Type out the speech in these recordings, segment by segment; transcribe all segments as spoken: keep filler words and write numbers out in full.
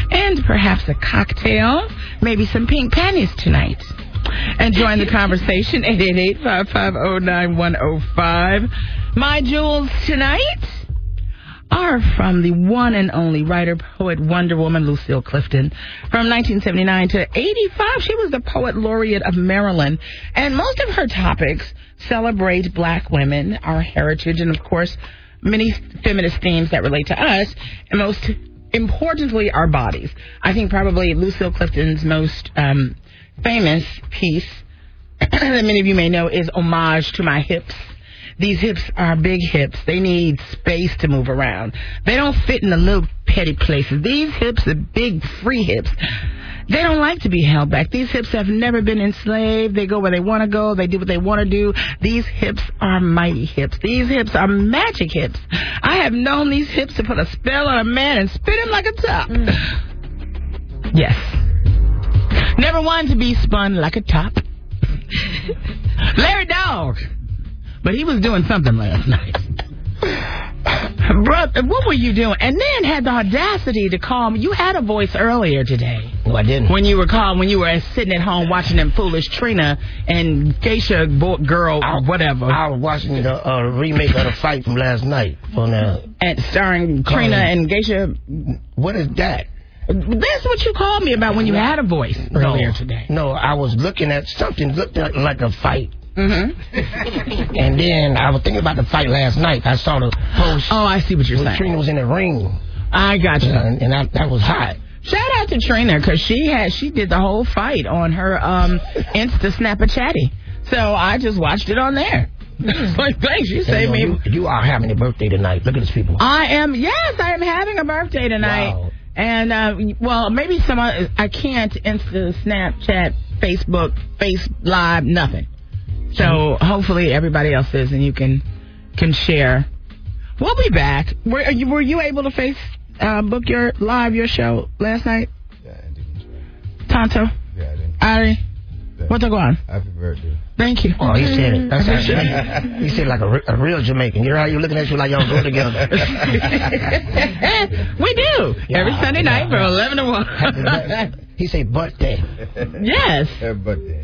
and perhaps a cocktail, maybe some pink panties tonight. And join the conversation, eight eight eight, five five zero, nine one zero five. My jewels tonight are from the one and only writer, poet, Wonder Woman, Lucille Clifton. From nineteen seventy-nine to eighty-five, she was the poet laureate of Maryland. And most of her topics celebrate black women, our heritage, and, of course, many feminist themes that relate to us, and most importantly, our bodies. I think probably Lucille Clifton's most um, famous piece that many of you may know is Homage to My Hips. These hips are big hips. They need space to move around. They don't fit in the little petty places. These hips are big, free hips. They don't like to be held back. These hips have never been enslaved. They go where they want to go. They do what they want to do. These hips are mighty hips. These hips are magic hips. I have known these hips to put a spell on a man and spin him like a top. Mm. Yes. Never one to be spun like a top. Larry Dog. But he was doing something last night. Brother, what were you doing? And then had the audacity to call me. You had a voice earlier today. No, I didn't. When you were called, when you were sitting at home watching them foolish Trina and Geisha bo- girl or whatever. I was watching the uh, remake of The Fight from last night. On, uh, and starring Trina and Geisha. What is that? That's what you called me about when you had a voice earlier no, today. No, I was looking at something looked like, like a fight. Mm-hmm. And then I was thinking about the fight last night. I saw the post. Oh, I see what you're saying. Trina was in the ring. I got you. Uh, and I, that was hot. Shout out to Trina because she had she did the whole fight on her um, Insta Snapchatty. So I just watched it on there. Like, thanks, you saved me. You, you are having a birthday tonight. Look at these people. I am. Yes, I am having a birthday tonight. Wow. And uh, well, maybe some I can't Insta, Snapchat, Facebook, Face Live, nothing. So hopefully everybody else is, and you can can share. We'll be back. Were are you were you able to face uh, book your live your show last night? Yeah, I did. Tonto. Yeah, I did. Ari. What's going on? Happy birthday. Thank you. Oh, he said it. That's actually, he said like a, a real Jamaican. You're how you looking at you like y'all go together. We do. Yeah, every Sunday night from eleven to one. He said birthday. Yes. Happy birthday.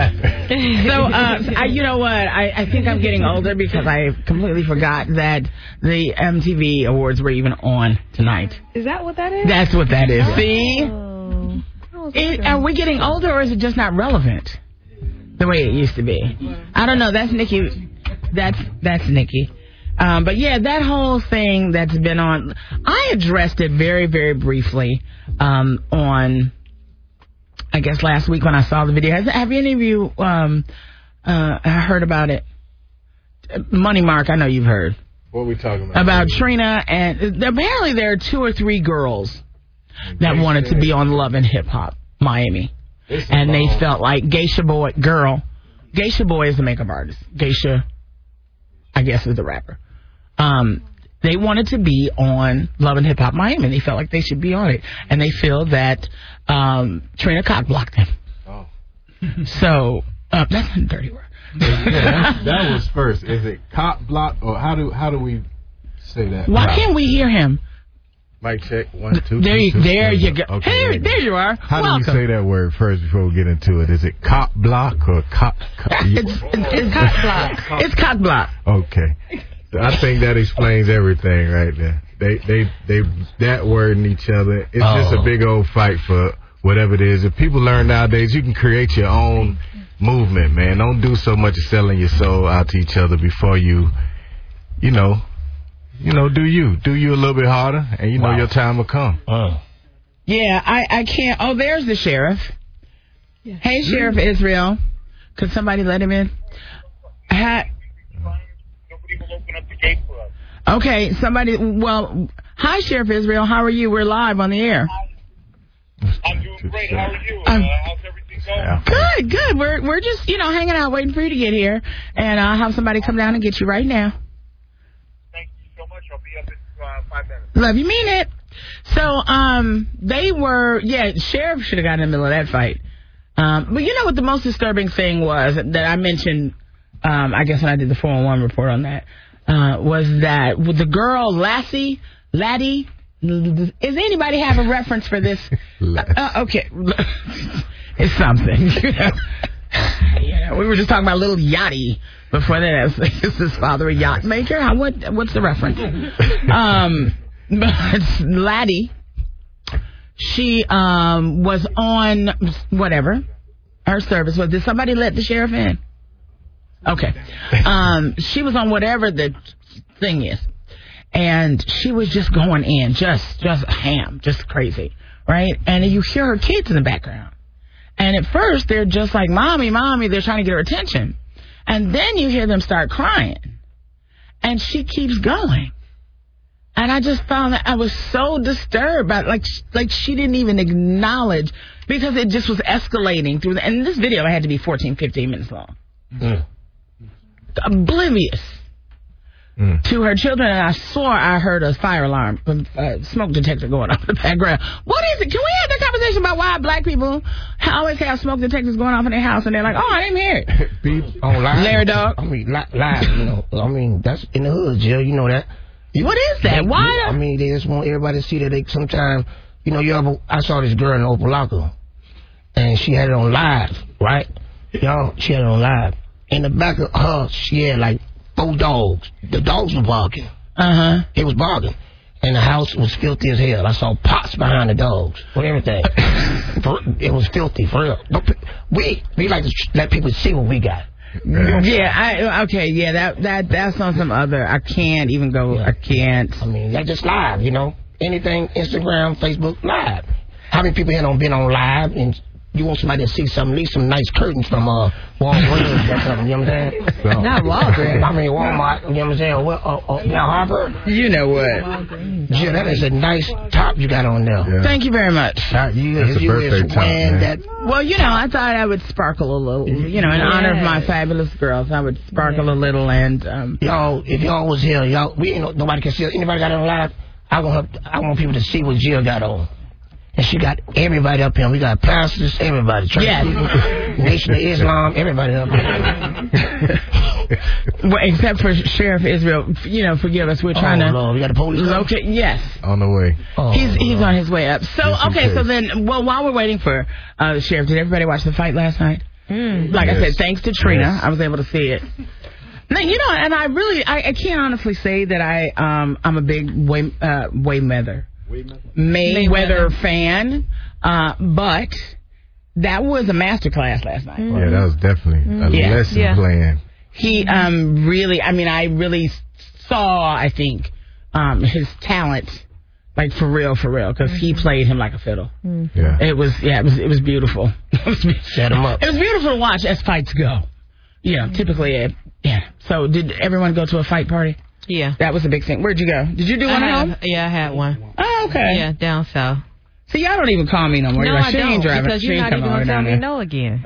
So, uh, I, you know what? I, I think I'm getting older because I completely forgot that the M T V Awards were even on tonight. Is that what that is? That's what that is. Oh. See? It, are we getting older or is it just not relevant the way it used to be? I don't know. That's Nikki. That's that's Nikki. Um, but yeah, that whole thing that's been on, I addressed it very, very briefly um, on, I guess, last week when I saw the video. Has, have any of you um, uh, heard about it? Money Mark, I know you've heard. What are we talking about? About Trina, and apparently there are two or three girls that wanted to be on Love and Hip Hop Miami. And they felt like Geisha Boy, girl, Geisha Boy is the makeup artist. Geisha, I guess, is the rapper. Um, they wanted to be on Love and Hip Hop Miami. They felt like they should be on it. And they feel that um, Trina cock blocked them. Oh. So, uh, that's a dirty word. Yeah, that, that was first. Is it cop block, or how do how do we say that? Why wow. can't we hear him? Mic check, one, two, There two, you, two, there two, you go. Okay, Hey, there, there you are. How Welcome. do we say that word first before we get into it? Is it cop block or cop? cop It's, it's, it's cock block. It's cock block. Okay. I think that explains everything right there. They, they, they, that word in each other. It's Oh. just a big old fight for whatever it is. If people learn nowadays, you can create your own movement, man. Don't do so much of selling your soul out to each other before you, you know, you know, do you. Do you a little bit harder, and you know Wow. your time will come. Uh. Yeah, I, I can't. Oh, there's the sheriff. Yeah. Hey, Sheriff Israel. Could somebody let him in? Ha- Nobody will open up the gate for us. okay, somebody. Well, hi, Sheriff Israel. How are you? We're live on the air. I'm doing great. How are you? Um, uh, how's everything going? Yeah. Good, good. We're we're just you know hanging out, waiting for you to get here, and I'll have somebody come down and get you right now. Thank you so much. I'll be up in uh, five minutes. Love you, mean it. So, um, they were, yeah, Sheriff should have gotten in the middle of that fight. Um, but you know what the most disturbing thing was that I mentioned, um, I guess when I did the four one one report on that, uh, was that with the girl Lassie, Laddie, Does anybody have a reference for this? Uh, uh, okay. It's something. You know? You know, we were just talking about little Yachty before that. Is his father a yacht maker? How, what, what's the reference? Um, but Laddie, she um, was on whatever her service was. Did somebody let the sheriff in? Okay. Um, she was on whatever the thing is. And she was just going in, just just ham, just crazy, right? And you hear her kids in the background. And at first, they're just like, mommy, mommy, they're trying to get her attention. And then you hear them start crying. And she keeps going. And I just found that I was so disturbed by, like, like she didn't even acknowledge, because it just was escalating through the, and this video had to be fourteen, fifteen minutes long. Mm. Oblivious. Mm. To her children, and I swore I heard a fire alarm, a smoke detector going off in the background. What is it? Can we have that conversation about why black people always have smoke detectors going off in their house, and they're like, oh, I didn't hear it. People on live. Larry Dog. I mean, li- live, you know. I mean, that's in the hood, Jill. You know that. You, what is that? They, Why? I mean, they just want everybody to see that they sometimes, you know, you ever, I saw this girl in Opalaka, and she had it on live, right? Y'all, she had it on live. In the back of her, she had like four dogs. The dogs were barking. Uh-huh. It was barking. And the house was filthy as hell. I saw pots behind the dogs with everything. It was filthy, for real. We, we like to let people see what we got. Yeah, I, okay, yeah, that, that, that's on some other, I can't even go, yeah. I can't. I mean, that's just live, you know. Anything, Instagram, Facebook, live. How many people here don't been on live and you want somebody to see some, at least some nice curtains from uh, Walgreens or something, you know what I'm saying? So. Not Walgreens. I mean, Walmart, you know what I'm saying? Well, uh, uh, now, Harper? You know what? Yeah, that is a nice top you got on there. Yeah. Thank you very much. Uh, you, That's a birthday top, man. That, well, you know, I thought I would sparkle a little. You know, in yeah. honor of my fabulous girls, I would sparkle yeah. a little. And um, y'all, if y'all was here, y'all, we ain't, nobody can see. Anybody got on live? I want, I want people to see what Jill got on. And she got everybody up here. We got pastors, everybody. Yes. Nation of Islam, everybody up here. Well, except for Sheriff Israel, you know, forgive us. We're trying oh, to Lord. We got the police locate. Yes. On the way. Oh, he's he's Lord. on his way up. So yes, okay, so then, well, while we're waiting for uh, the sheriff, did everybody watch the fight last night? Mm. Like yes. I said, thanks to Trina, yes. I was able to see it. Now, you know, and I really, I, I can't honestly say that I, um, I'm a big Way, uh, Mayweather. Mayweather, Mayweather fan, uh, but that was a masterclass last night. Mm-hmm. Yeah, that was definitely a yeah. lesson yeah. plan. He um, really, I mean, I really saw, I think, um, his talent, like for real, for real, because he played him like a fiddle. Mm-hmm. Yeah, it was, yeah, it was, it was beautiful. Set him up. It was beautiful to watch as fights go. You know, typically, uh, yeah. So, did everyone go to a fight party? Yeah. That was a big thing. Where'd you go? Did you do one I at have, home? Yeah, I had one. Oh, okay. Yeah, down south. See, y'all don't even call me no more. No, you're like, I she don't, ain't driving. because she you're ain't not even going to tell me there. no again.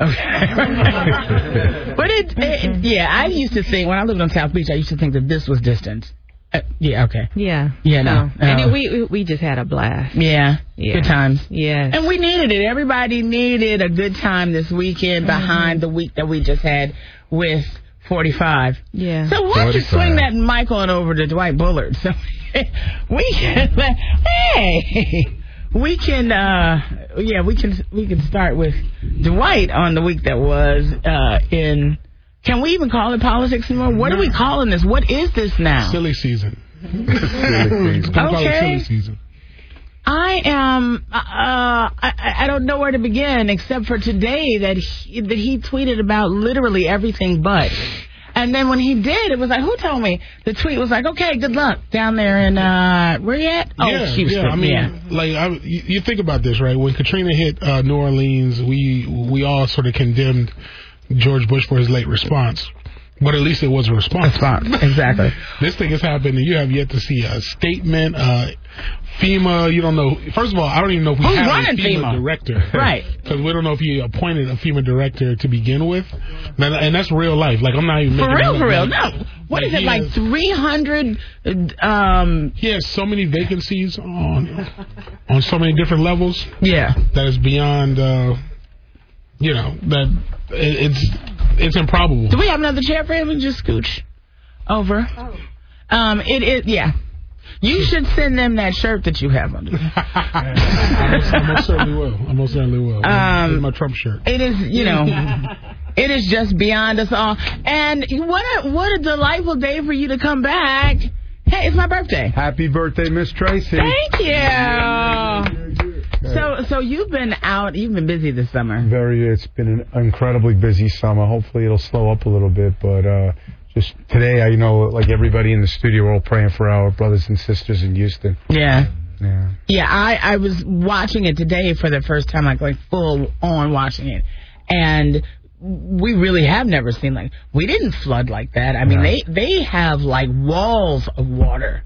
Okay. But it, it, yeah, I used to think, when I lived on South Beach, I used to think that this was distant. Uh, yeah, okay. Yeah. Yeah, no. no. And then we we just had a blast. Yeah. yeah. Good times. Yeah. And we needed it. Everybody needed a good time this weekend mm-hmm. behind the week that we just had with forty-five. Yeah. So why don't you swing that mic on over to Dwight Bullard? So we can, hey, we can, uh, yeah, we can, we can start with Dwight on the week that was uh, in. Can we even call it politics anymore? What no. are we calling this? What is this now? Silly season. Silly season. Okay. Okay. Silly season. I am. Uh, I, I don't know where to begin except for today that he, that he tweeted about literally everything but. And then when he did, it was like, who told me? The tweet was like, okay, good luck down there in uh, where you at? Oh, yeah, Houston. yeah. I mean, yeah. like I, you, you think about this, right? When Katrina hit uh, New Orleans, we we all sort of condemned George Bush for his late response. But at least it was a response. Response, exactly. This thing has happened, and you have yet to see a statement. Uh, FEMA, you don't know. First of all, I don't even know if we Who's have running a FEMA, FEMA? director. Right. Because we don't know if he appointed a FEMA director to begin with. And that's real life. Like, I'm not even For making real, it for real. like, No. What like is it, like has, three hundred? Um, he has so many vacancies on on so many different levels. Yeah. That is beyond, uh, you know, that it, it's it's improbable. Do we have another chair for him? We just scooch over. Oh. Um, it is, yeah. You should send them that shirt that you have on. I, most, I most certainly will. I most certainly will. Um, It's my Trump shirt. It is, you know, it is just beyond us all. And what a what a delightful day for you to come back. Hey, it's my birthday. Happy birthday, Miss Tracy. Thank you. So, so you've been out. You've been busy this summer. Very. It's been an incredibly busy summer. Hopefully, it'll slow up a little bit. But uh, just today, I you know, like everybody in the studio, we're all praying for our brothers and sisters in Houston. Yeah. Yeah. Yeah. I, I was watching it today for the first time, like like full on watching it, and we really have never seen like we didn't flood like that. I mean, No. they they have like walls of water.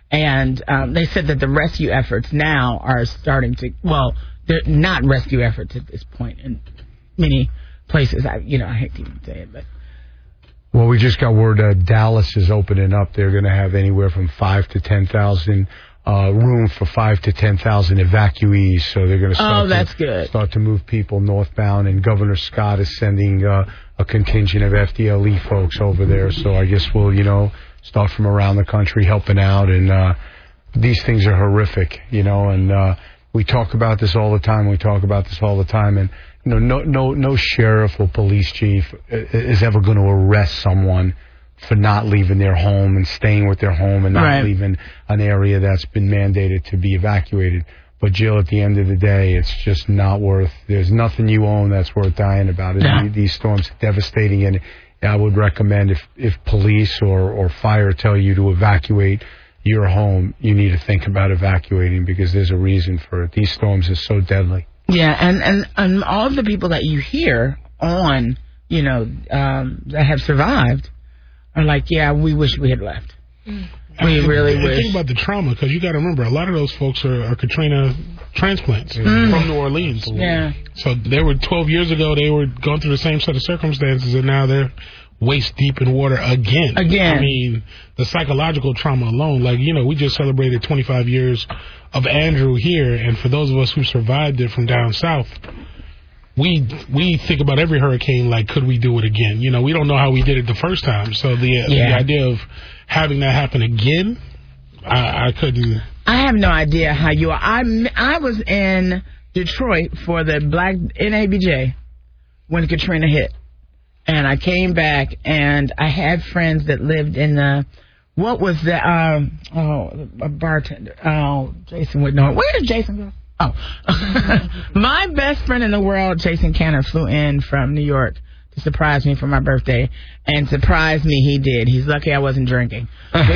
And um, they said that the rescue efforts now are starting to, well, they're not rescue efforts at this point in many places. I, you know, I hate to even say it, but. Well, we just got word that Dallas is opening up. They're going to have anywhere from five to ten thousand uh, room for five to ten thousand evacuees. So they're going to start. Oh, that's to, good. Start to move people northbound, and Governor Scott is sending uh, a contingent of F D L E folks over there. So I guess we'll, you know, start from around the country helping out. And uh, these things are horrific, you know. And uh, we talk about this all the time. We talk about this all the time. And you know, no, no, no sheriff or police chief is ever going to arrest someone for not leaving their home and staying with their home and not Right. leaving an area that's been mandated to be evacuated. But Jill, at the end of the day, it's just not worth. There's nothing you own that's worth dying about. It. Yeah. These storms are devastating, and I would recommend if if police or or fire tell you to evacuate your home, you need to think about evacuating because there's a reason for it. These storms are so deadly. Yeah, and, and, and all of the people that you hear on, you know, um, that have survived are like, yeah, we wish we had left. Mm. We really and wish. Think about the trauma, because you got to remember, a lot of those folks are, are Katrina transplants Mm. from New Orleans. Yeah. So they were twelve years ago. They were going through the same set of circumstances, and now they're waist deep in water again. Again. I mean, the psychological trauma alone. Like, you know, we just celebrated twenty-five years of Andrew here, and for those of us who survived it from down south, we we think about every hurricane like, could we do it again? You know, we don't know how we did it the first time. So the Yeah. the idea of having that happen again, I, I couldn't. I have no idea how you are. I, I was in Detroit for the Black N A B J when Katrina hit. And I came back, and I had friends that lived in the, what was the, um, oh, a bartender. Oh, Jason would know. Where did Jason go? Oh. My best friend in the world, Jason Canner, flew in from New York to surprise me for my birthday. And surprise me, he did. He's lucky I wasn't drinking.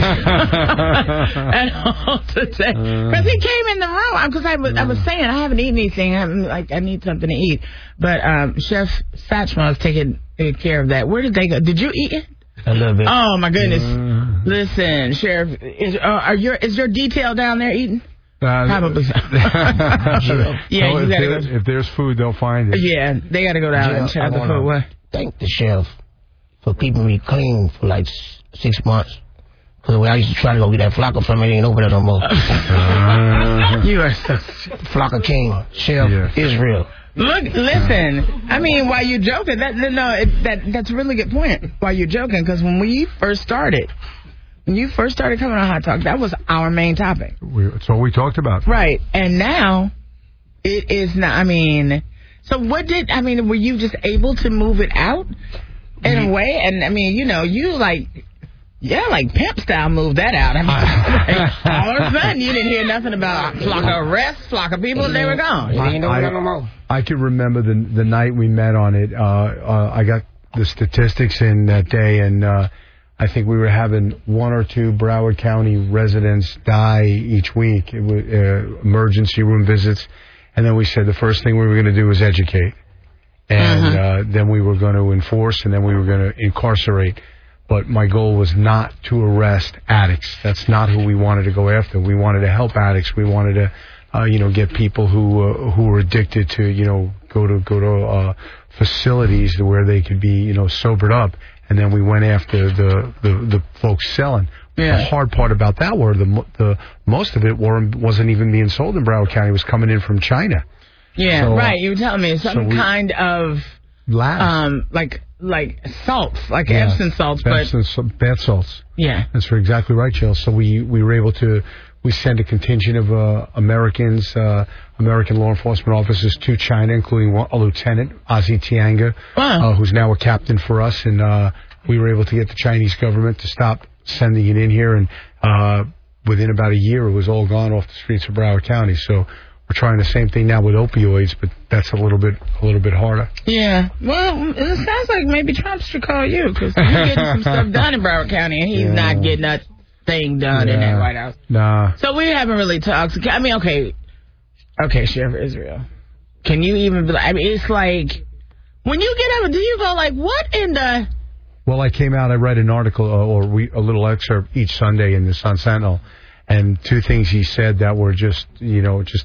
At all today. Because he came in the room. Because I was, I was saying, I haven't eaten anything. I'm like, I need something to eat. But um, Chef Satchmo is taking care of that. Where did they go? Did you eat it? A little bit. Oh, my goodness. Listen, Sheriff, is, uh, are your, is your detail down there eating? Uh, Probably so. Yeah, so you if, gotta there, go. if there's food, they'll find it. Yeah, they got to go down Yeah, and check I the wanna- food. What? Thank the chef for keeping me clean for like s- six months. Because when I used to try to go get that Flocka from it, it ain't over there no more. You are so... Flocka King, Chef Yeah. Israel. Look, listen. I mean, while you're joking, that no, it, that that's a really good point. While you're joking, because when we first started, when you first started coming on Hot Talk, that was our main topic, We, that's what we talked about. right? And now, it is not. I mean, so what did I mean? Were you just able to move it out in a way? And I mean, you know, you like. Yeah, like pimp style moved that out. I mean, like, all of a sudden, you didn't hear nothing about flock of arrests, flock of people, and they were gone. It ain't over I- there no more. I can remember the the night we met on it. Uh, uh, I got the statistics in that day, and uh, I think we were having one or two Broward County residents die each week. It was uh, emergency room visits, and then we said the first thing we were going to do was educate, and Uh-huh. uh, then we were going to enforce, and then we were going to incarcerate. But my goal was not to arrest addicts. That's not who we wanted to go after. We wanted to help addicts. We wanted to, uh, you know, get people who uh, who were addicted to, you know, go to go to uh, facilities where they could be, you know, sobered up. And then we went after the the, the folks selling. Yeah. The hard part about that were the mo- the most of it weren't, wasn't even being sold in Broward County. It was coming in from China. Yeah, So, uh, right. You were telling me some so we- kind of Labs. um, like like salts, like Yeah. Epsom salts, but Epsom sa- bath salts. yeah, That's right, exactly right, Jill. So we, we were able to, we sent a contingent of uh, Americans, uh, American law enforcement officers to China, including one, a lieutenant, Ozzy Tianga, Wow. uh, who's now a captain for us. And uh, we were able to get the Chinese government to stop sending it in here. And uh, within about a year, it was all gone off the streets of Broward County. So we're trying the same thing now with opioids, but that's a little bit a little bit harder. yeah. Well, it sounds like maybe Trump should call you because you're getting some stuff done in Broward County, and he's Yeah. not getting that thing done in that Yeah. White House. Nah. So we haven't really talked. I mean, okay, okay, Sheriff Israel. Can you even? Be, I mean, it's like when you get up, do you go like, what in the? Well, I came out, I read an article uh, or we, a little excerpt each Sunday in the Sun Sentinel, and two things he said that were just, you know, just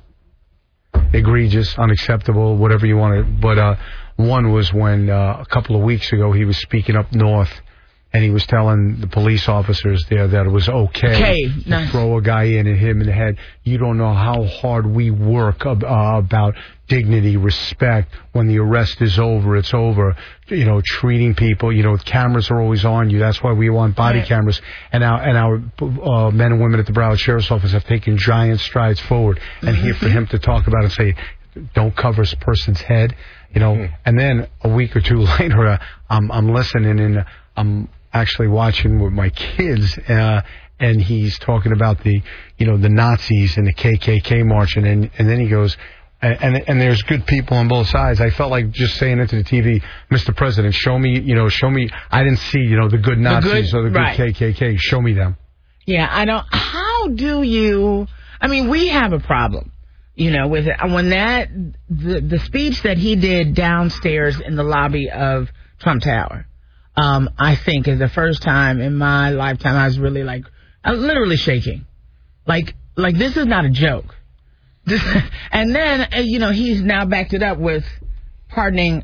egregious, unacceptable, whatever you want to. But uh, one was when uh, a couple of weeks ago he was speaking up north, and he was telling the police officers there that it was okay, Okay, to nice. throw a guy in and hit him in the head. You don't know how hard we work ab- uh, about dignity, respect. When the arrest is over, it's over. You know, treating people. You know, cameras are always on you. That's why we want body Right. cameras. And our and our uh, men and women at the Broward Sheriff's Office have taken giant strides forward. And here for him to talk about it and say, don't cover a person's head. You know, Mm. and then a week or two later, uh, I'm I'm listening and I'm actually watching with my kids, uh, and he's talking about the, you know, the Nazis and the K K K march, and then and then he goes, and, and and there's good people on both sides. I felt like just saying into the T V, Mister President, show me, you know, show me. I didn't see, you know, the good Nazis good- or the good right. K K K. Show me them. Yeah, I don't. How do you? I mean, we have a problem, you know, with it. When that the the speech that he did downstairs in the lobby of Trump Tower, um, I think is the first time in my lifetime I was really like, I was literally shaking, like like this is not a joke. This, and then uh, you know he's now backed it up with pardoning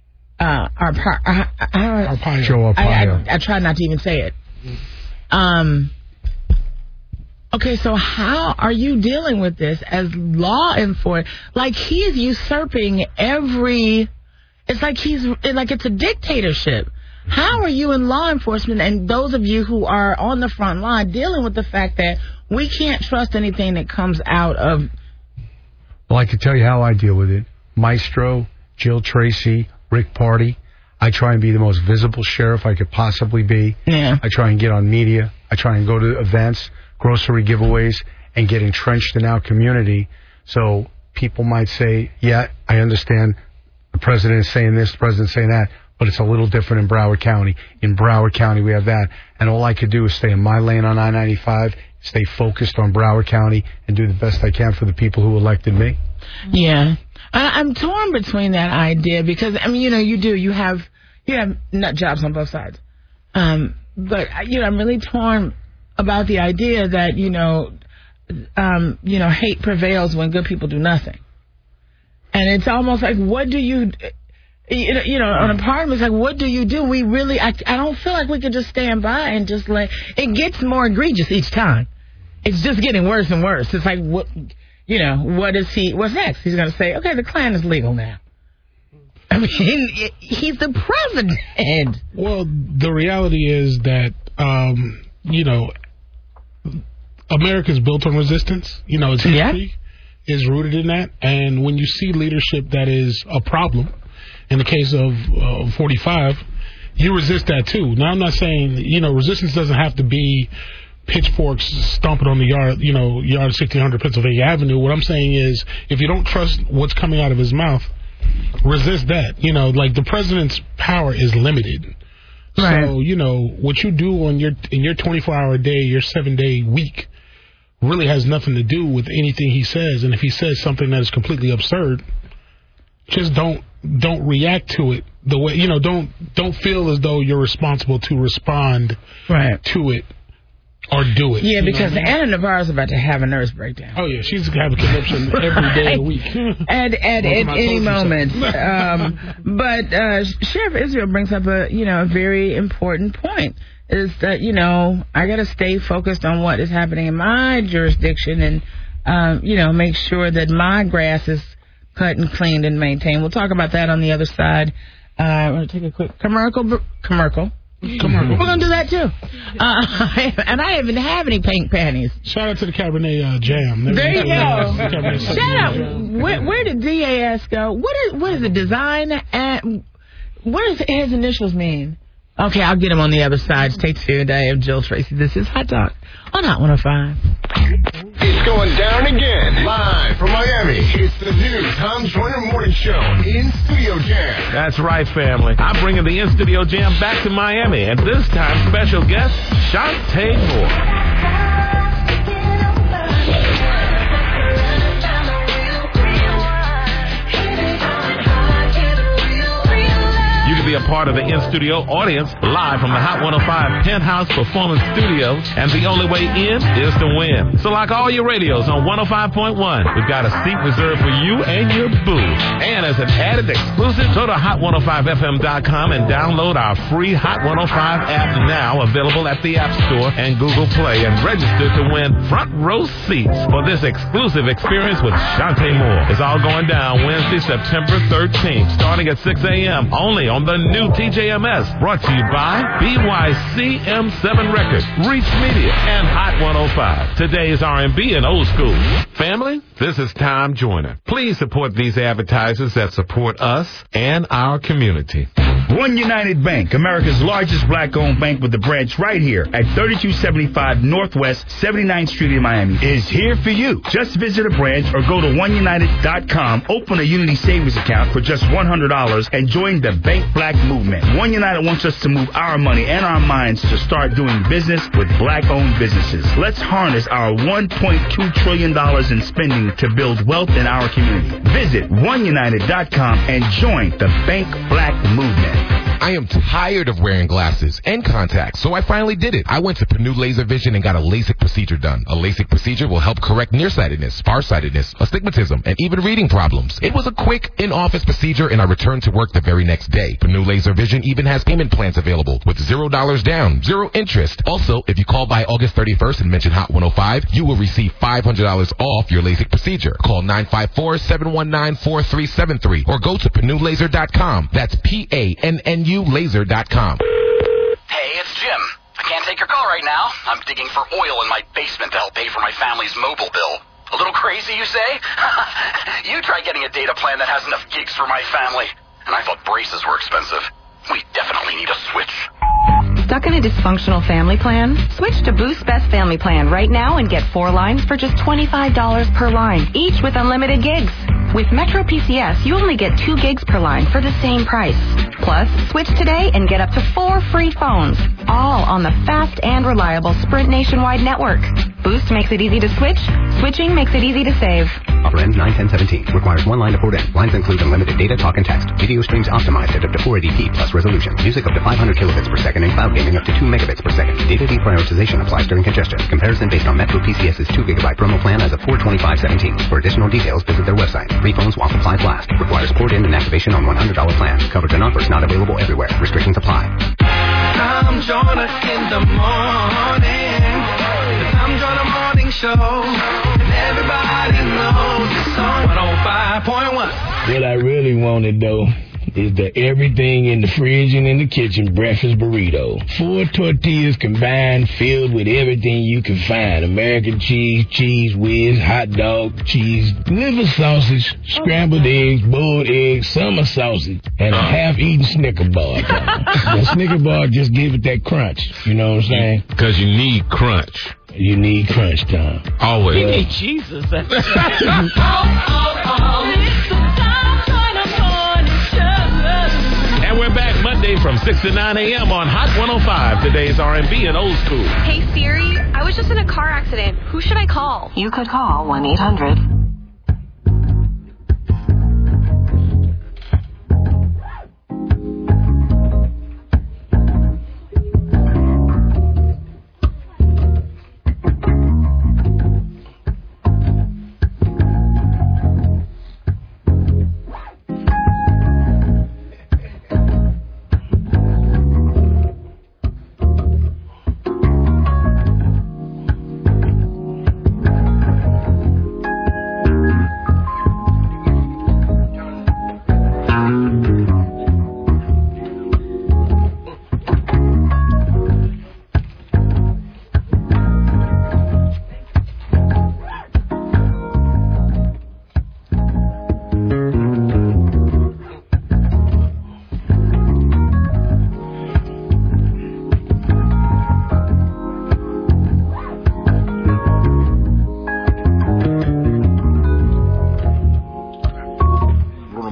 uh, our par- uh, uh, Arpaio. Joe I, Arpaio. I, I try not to even say it. Um. Okay, so how are you dealing with this as law enforcement? Like he's usurping every. It's like he's like it's a dictatorship. How are you in law enforcement and those of you who are on the front line dealing with the fact that we can't trust anything that comes out of? Well, I can tell you how I deal with it. Maestro, Jill Tracy, Rick Party. I try and be the most visible sheriff I could possibly be. Yeah. I try and get on media. I try and go to events, grocery giveaways, and get entrenched in our community. So people might say, yeah, I understand the president is saying this, the president is saying that, but it's a little different in Broward County. In Broward County, we have that. And all I could do is stay in my lane on I ninety-five, stay focused on Broward County, and do the best I can for the people who elected me. Yeah, I, I'm torn between that idea because I mean, you know, you do you have you have nut jobs on both sides, um, but you know, I'm really torn about the idea that you know, um, you know, hate prevails when good people do nothing, and it's almost like, what do you? You know, you know, on a part of me, it's like, what do you do? We really, I, I don't feel like we could just stand by and just let it gets more egregious each time. It's just getting worse and worse. It's like, what, you know, what is he, what's next? He's going to say, okay, the Klan is legal now. I mean, he's the president. Well, the reality is that, um, you know, America's built on resistance. You know, its history is rooted in that. And when you see leadership that is a problem, in the case of uh, forty-five, you resist that too. Now, I'm not saying, you know, resistance doesn't have to be pitchforks stomping on the yard, you know, yard sixteen hundred Pennsylvania Avenue. What I'm saying is, if you don't trust what's coming out of his mouth, resist that. You know, like the president's power is limited. Right. So, you know, what you do on your in your twenty-four hour day, your seven day week, really has nothing to do with anything he says. And if he says something that is completely absurd, just don't don't react to it the way, you know, don't don't feel as though you're responsible to respond Right. to it or do it. Yeah, You know because what I mean? Anna Navarro's about to have a nervous breakdown. Oh yeah, she's gonna have a conniption every day of the week. at at, Welcome, at I any told you so. moment. um, but uh, Sheriff Israel brings up a you know a very important point. Is that you know I got to stay focused on what is happening in my jurisdiction and um, you know make sure that my grass is cut and cleaned and maintained. We'll talk about that on the other side Uh, I'm going to take a quick commercial. Commercial. Commercial. We're going to do that, too. Uh, and I even have any pink panties. Shout out to the Cabernet uh, Jam. There you go. Cabernet Shut Sauvignon up. Jam. Where, where did D A S go? What is what is the design at? What does his initials mean? Okay, I'll get him on the other side. Stay tuned. I am Jill Tracy. This is Hot Talk on Hot one oh five. It's going down again. Live from Miami, it's the new Tom Joyner Morning Show in Studio Jam. That's right, family. I'm bringing the In-Studio Jam back to Miami, and this time special guest, Shantae Moore. You can be a part of the in-studio audience live from the Hot one oh five Penthouse Performance Studio, and the only way in is to win. So like all your radios on one oh five point one, we've got a seat reserved for you and your boo. And as an added exclusive, go to hot one oh five f m dot com and download our free Hot one oh five app now, available at the App Store and Google Play, and register to win front row seats for this exclusive experience with Shantae Moore. It's all going down Wednesday, September thirteenth, starting at six a.m. only on the new T J M S, brought to you by B Y C M seven Records, Reach Media, and Hot one oh five. Today's R and B and old school. Family, this is Tom Joyner. Please support these advertisers that support us and our community. One United Bank, America's largest black-owned bank with a branch right here at thirty-two seventy-five Northwest seventy-ninth Street in Miami, is here for you. Just visit a branch or go to one united dot com, open a Unity savings account for just one hundred dollars, and join the Bank Black movement. One United wants us to move our money and our minds to start doing business with black-owned businesses. Let's harness our one point two trillion dollars in spending to build wealth in our community. Visit one united dot com and join the Bank Black movement. I am tired of wearing glasses and contacts, so I finally did it. I went to Purdue Laser Vision and got a LASIK procedure done. A LASIK procedure will help correct nearsightedness, farsightedness, astigmatism, and even reading problems. It was a quick, in-office procedure, and I returned to work the very next day. Purdue Laser Vision even has payment plans available with zero dollars down, zero interest. Also, if you call by August thirty-first and mention Hot one oh five, you will receive five hundred dollars off your LASIK procedure. Call nine five four, seven one nine, four three seven three or go to panu laser dot com. That's P A N N U laser dot com. Hey, it's Jim. I can't take your call right now. I'm digging for oil in my basement to help pay for my family's mobile bill. A little crazy, you say? You try getting a data plan that has enough gigs for my family. And I thought braces were expensive. We definitely need a switch. Stuck in a dysfunctional family plan? Switch to Boost Best Family Plan right now and get four lines for just twenty-five dollars per line, each with unlimited gigs. With Metro P C S, you only get two gigs per line for the same price. Plus, switch today and get up to four free phones, all on the fast and reliable Sprint nationwide network. Boost makes it easy to switch. Switching makes it easy to save. Offer ends nine ten seventeen. Requires one line to port in. Lines include unlimited data, talk, and text. Video streams optimized at up to four eighty p plus resolution. Music up to five hundred kilobits per second and cloud gaming up to two megabits per second. Data deprioritization applies during congestion. Comparison based on Metro P C S's two gigabyte promo plan as of four twenty-five seventeen. For additional details, visit their website. Free phones while supplies last. Requires port in and activation on one hundred dollars plan. Coverage and offers not available everywhere. Restrictions apply. Tom Joyner in the morning. The Tom Joyner Morning Show. And everybody knows it's on one oh five point one. What I really wanted, though, is the everything in the fridge and in the kitchen breakfast burrito. Four tortillas combined, filled with everything you can find. American cheese, cheese whiz, hot dog, cheese, liver sausage, scrambled eggs, boiled eggs, summer sausage, and a half-eaten Snicker bar. The Snicker bar just gives it that crunch. You know what I'm saying? Because you need crunch. You need crunch, Tom. Always. You need Jesus. oh, oh, oh. It's the Tom Joyner Morning Show. And we're back Monday from six to nine a.m. on Hot one oh five. Today's R and B and old school. Hey, Siri, I was just in a car accident. Who should I call? You could call one eight hundred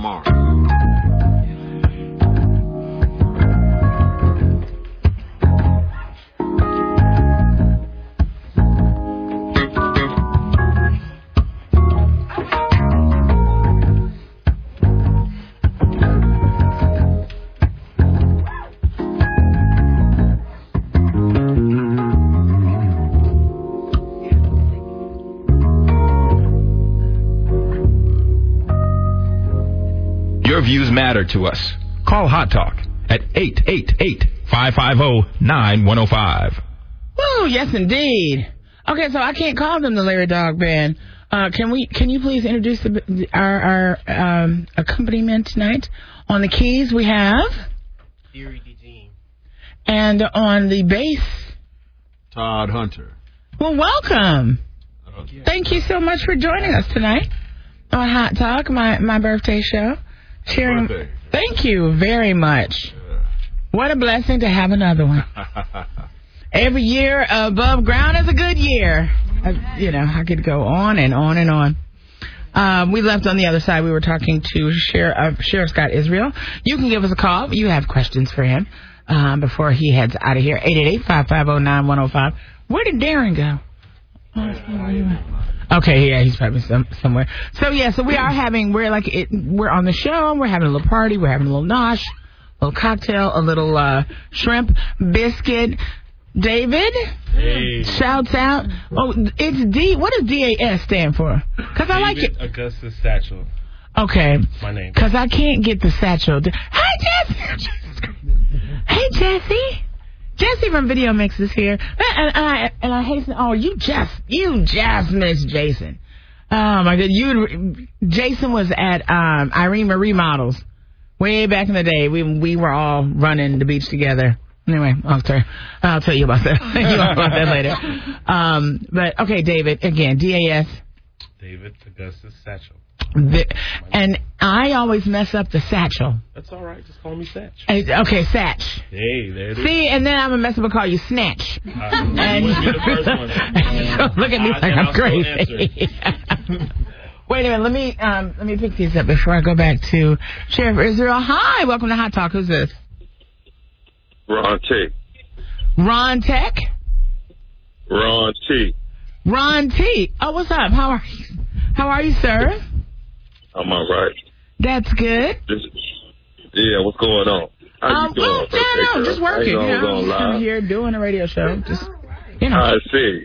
Mars. Your views matter to us. Call Hot Talk at eight eight eight, five five zero, nine one zero five. Woo, yes, indeed. Okay, so I can't call them the Larry Dog Band. Uh, can we? Can you please introduce the, our, our um, accompaniment tonight? On the keys, we have... Erie DeJean. And on the bass... Todd Hunter. Well, welcome. Thank you so much for joining us tonight on Hot Talk, my, my birthday show. Sharing. Birthday. Thank you very much. What a blessing to have another one. Every year above ground is a good year. I, you know, I could go on and on and on. Um, we left on the other side. We were talking to Sheriff, uh, Sheriff Scott Israel. You can give us a call if you have questions for him um, before he heads out of here. eight eight eight, five five zero, nine one zero five. Where did Darren go? Okay, yeah, he's probably some, somewhere. So yeah, so we are having, we're like, it, we're on the show, we're having a little party, we're having a little nosh, a little cocktail, a little uh, shrimp biscuit. David, hey. Shouts out. Oh, it's D. What does D A S stand for? Because I like it. Augustus Satchel. Okay. My name. Because I can't get the satchel. Hi, Jesse. Hey, Jesse. Jesse from Video Mix is here. And I and I hasten. Oh, you just you just missed Jason. Oh my God, you Jason was at um, Irene Marie Models way back in the day. We we were all running the beach together. Anyway, I'll tell I'll tell you about that. you about that later. Um, but okay, David again. D A S. David Augustus Satchel. The, and I always mess up the satchel. That's all right. Just call me Satch. Okay, Satch. Hey, there it is. See, and then I'm going to mess up and call you Snatch. Uh, and you the first one. Look at me uh, like I'm crazy. Wait a minute. Let me um, let me pick these up before I go back to Sheriff Israel. Hi, welcome to Hot Talk. Who's this? Ron T. Ron Tech? Ron T. Ron T. Oh, what's up? How are you? How are you, sir? I'm all right. That's good. Just, yeah, what's going on? How um, you doing? Well, yeah, no, just working. You know, I'm here doing a radio show. Just, you know. I see.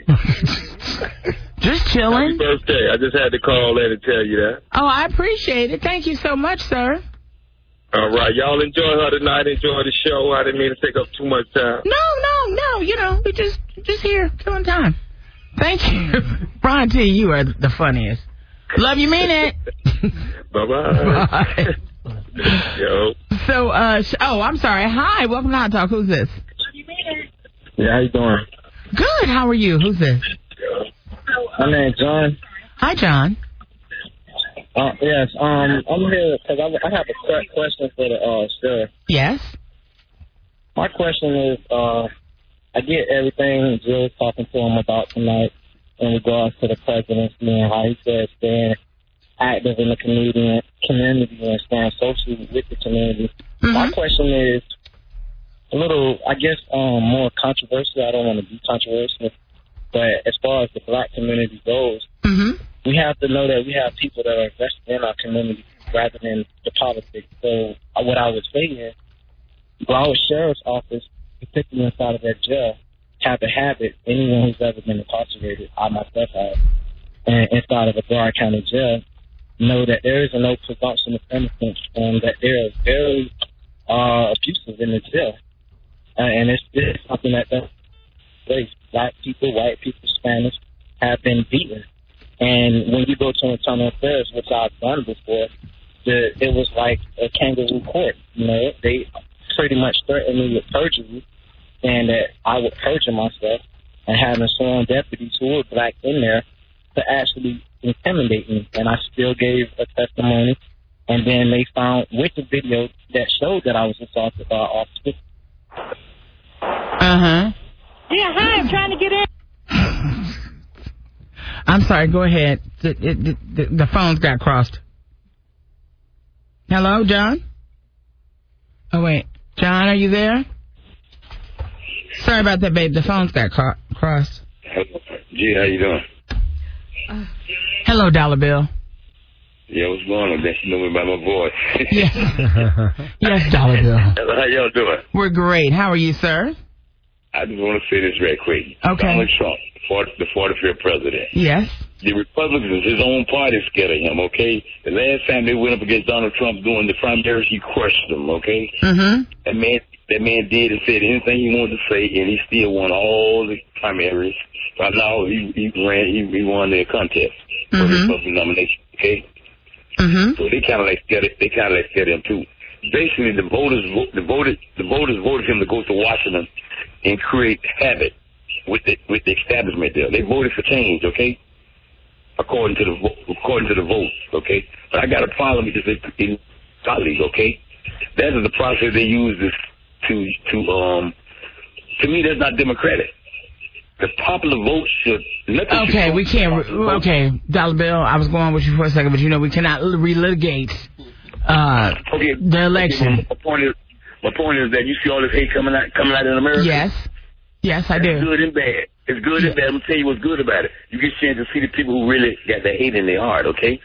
Just chilling. Happy birthday. I just had to call in and tell you that. Oh, I appreciate it. Thank you so much, sir. All right. Y'all enjoy her tonight. Enjoy the show. I didn't mean to take up too much time. No, no, no. You know, we just just here killing time. Thank you. Ron T, you are the funniest. Love you, mean it. Bye-bye. Bye. Yo. So, uh, sh- oh, I'm sorry. Hi, welcome to Hot Talk. Who's this? Yeah, how you doing? Good. How are you? Who's this? My name's John. Hi, John. Uh, yes, um, I'm here because I, I have a quick question for the uh, sheriff. Yes. My question is, uh, I get everything Jill's talking to him about tonight in regards to the presidency and how he said staying active in the comedian community and staying social with the community. Mm-hmm. My question is a little, I guess, um, more controversial. I don't want to be controversial, but as far as the black community goes, mm-hmm. we have to know that we have people that are invested in our community rather than the politics. So uh, what I would say is, while I was sheriff's office, particularly inside of that jail, have a habit, anyone who's ever been incarcerated, I myself have, and inside of a Broward County jail, know that there is no presumption of innocence and that they're very uh, abusive in the jail. Uh, and it's, it's something that does race. Black people, white people, Spanish have been beaten. And when you go to internal affairs, which I've done before, the, it was like a kangaroo court. You know, they pretty much threatened me with perjury, saying that I would perjure myself, and having sworn deputies who were black in there to actually intimidate me. And I still gave a testimony, and then they found with the video that showed that I was assaulted by an officer. Uh-huh. Yeah, hi, I'm trying to get in. I'm sorry, go ahead. The, the, the, the phones got crossed. Hello, John? Oh, wait. John, are you there? Sorry about that, babe. The phones got ca- crossed. G, how you doing? Uh, hello, Dollar Bill. Yeah, what's going on? That you know me by my voice. Yes. Yes, Dollar Bill. How y'all doing? We're great. How are you, sir? I just want to say this very quick. Okay. Donald Trump, the forty-fifth president. Yes. The Republicans, his own party, scared of him, okay? The last time they went up against Donald Trump doing the primaries, he crushed them, okay? Mm-hmm. That man, that man did and said anything he wanted to say, and he still won all the primaries. Right now, he, he ran, he, he won the contest for Mm-hmm. the Republican nomination, okay? Mm-hmm. So they kind of like scared, they kind of like scared him too. Basically, the voters, vo- the voted, the voters voted him to go to Washington and create havoc with the with the establishment there. They voted for change, okay? According to the vo- according to the vote, okay. But I got a problem with this in colleague, okay. That is the process they use this to to um. To me, that's not democratic. The popular vote should. Okay, should we can't. Re- okay, Dollar Bill, I was going with you for a second, but you know we cannot relitigate uh, okay, the election. Okay, my point is, my point is that you see all this hate coming out coming out in America. Yes, yes, I do. It's good and bad. It's good and bad. I'm gonna tell you what's good about it. You get a chance to see the people who really got the hate in their heart. Okay.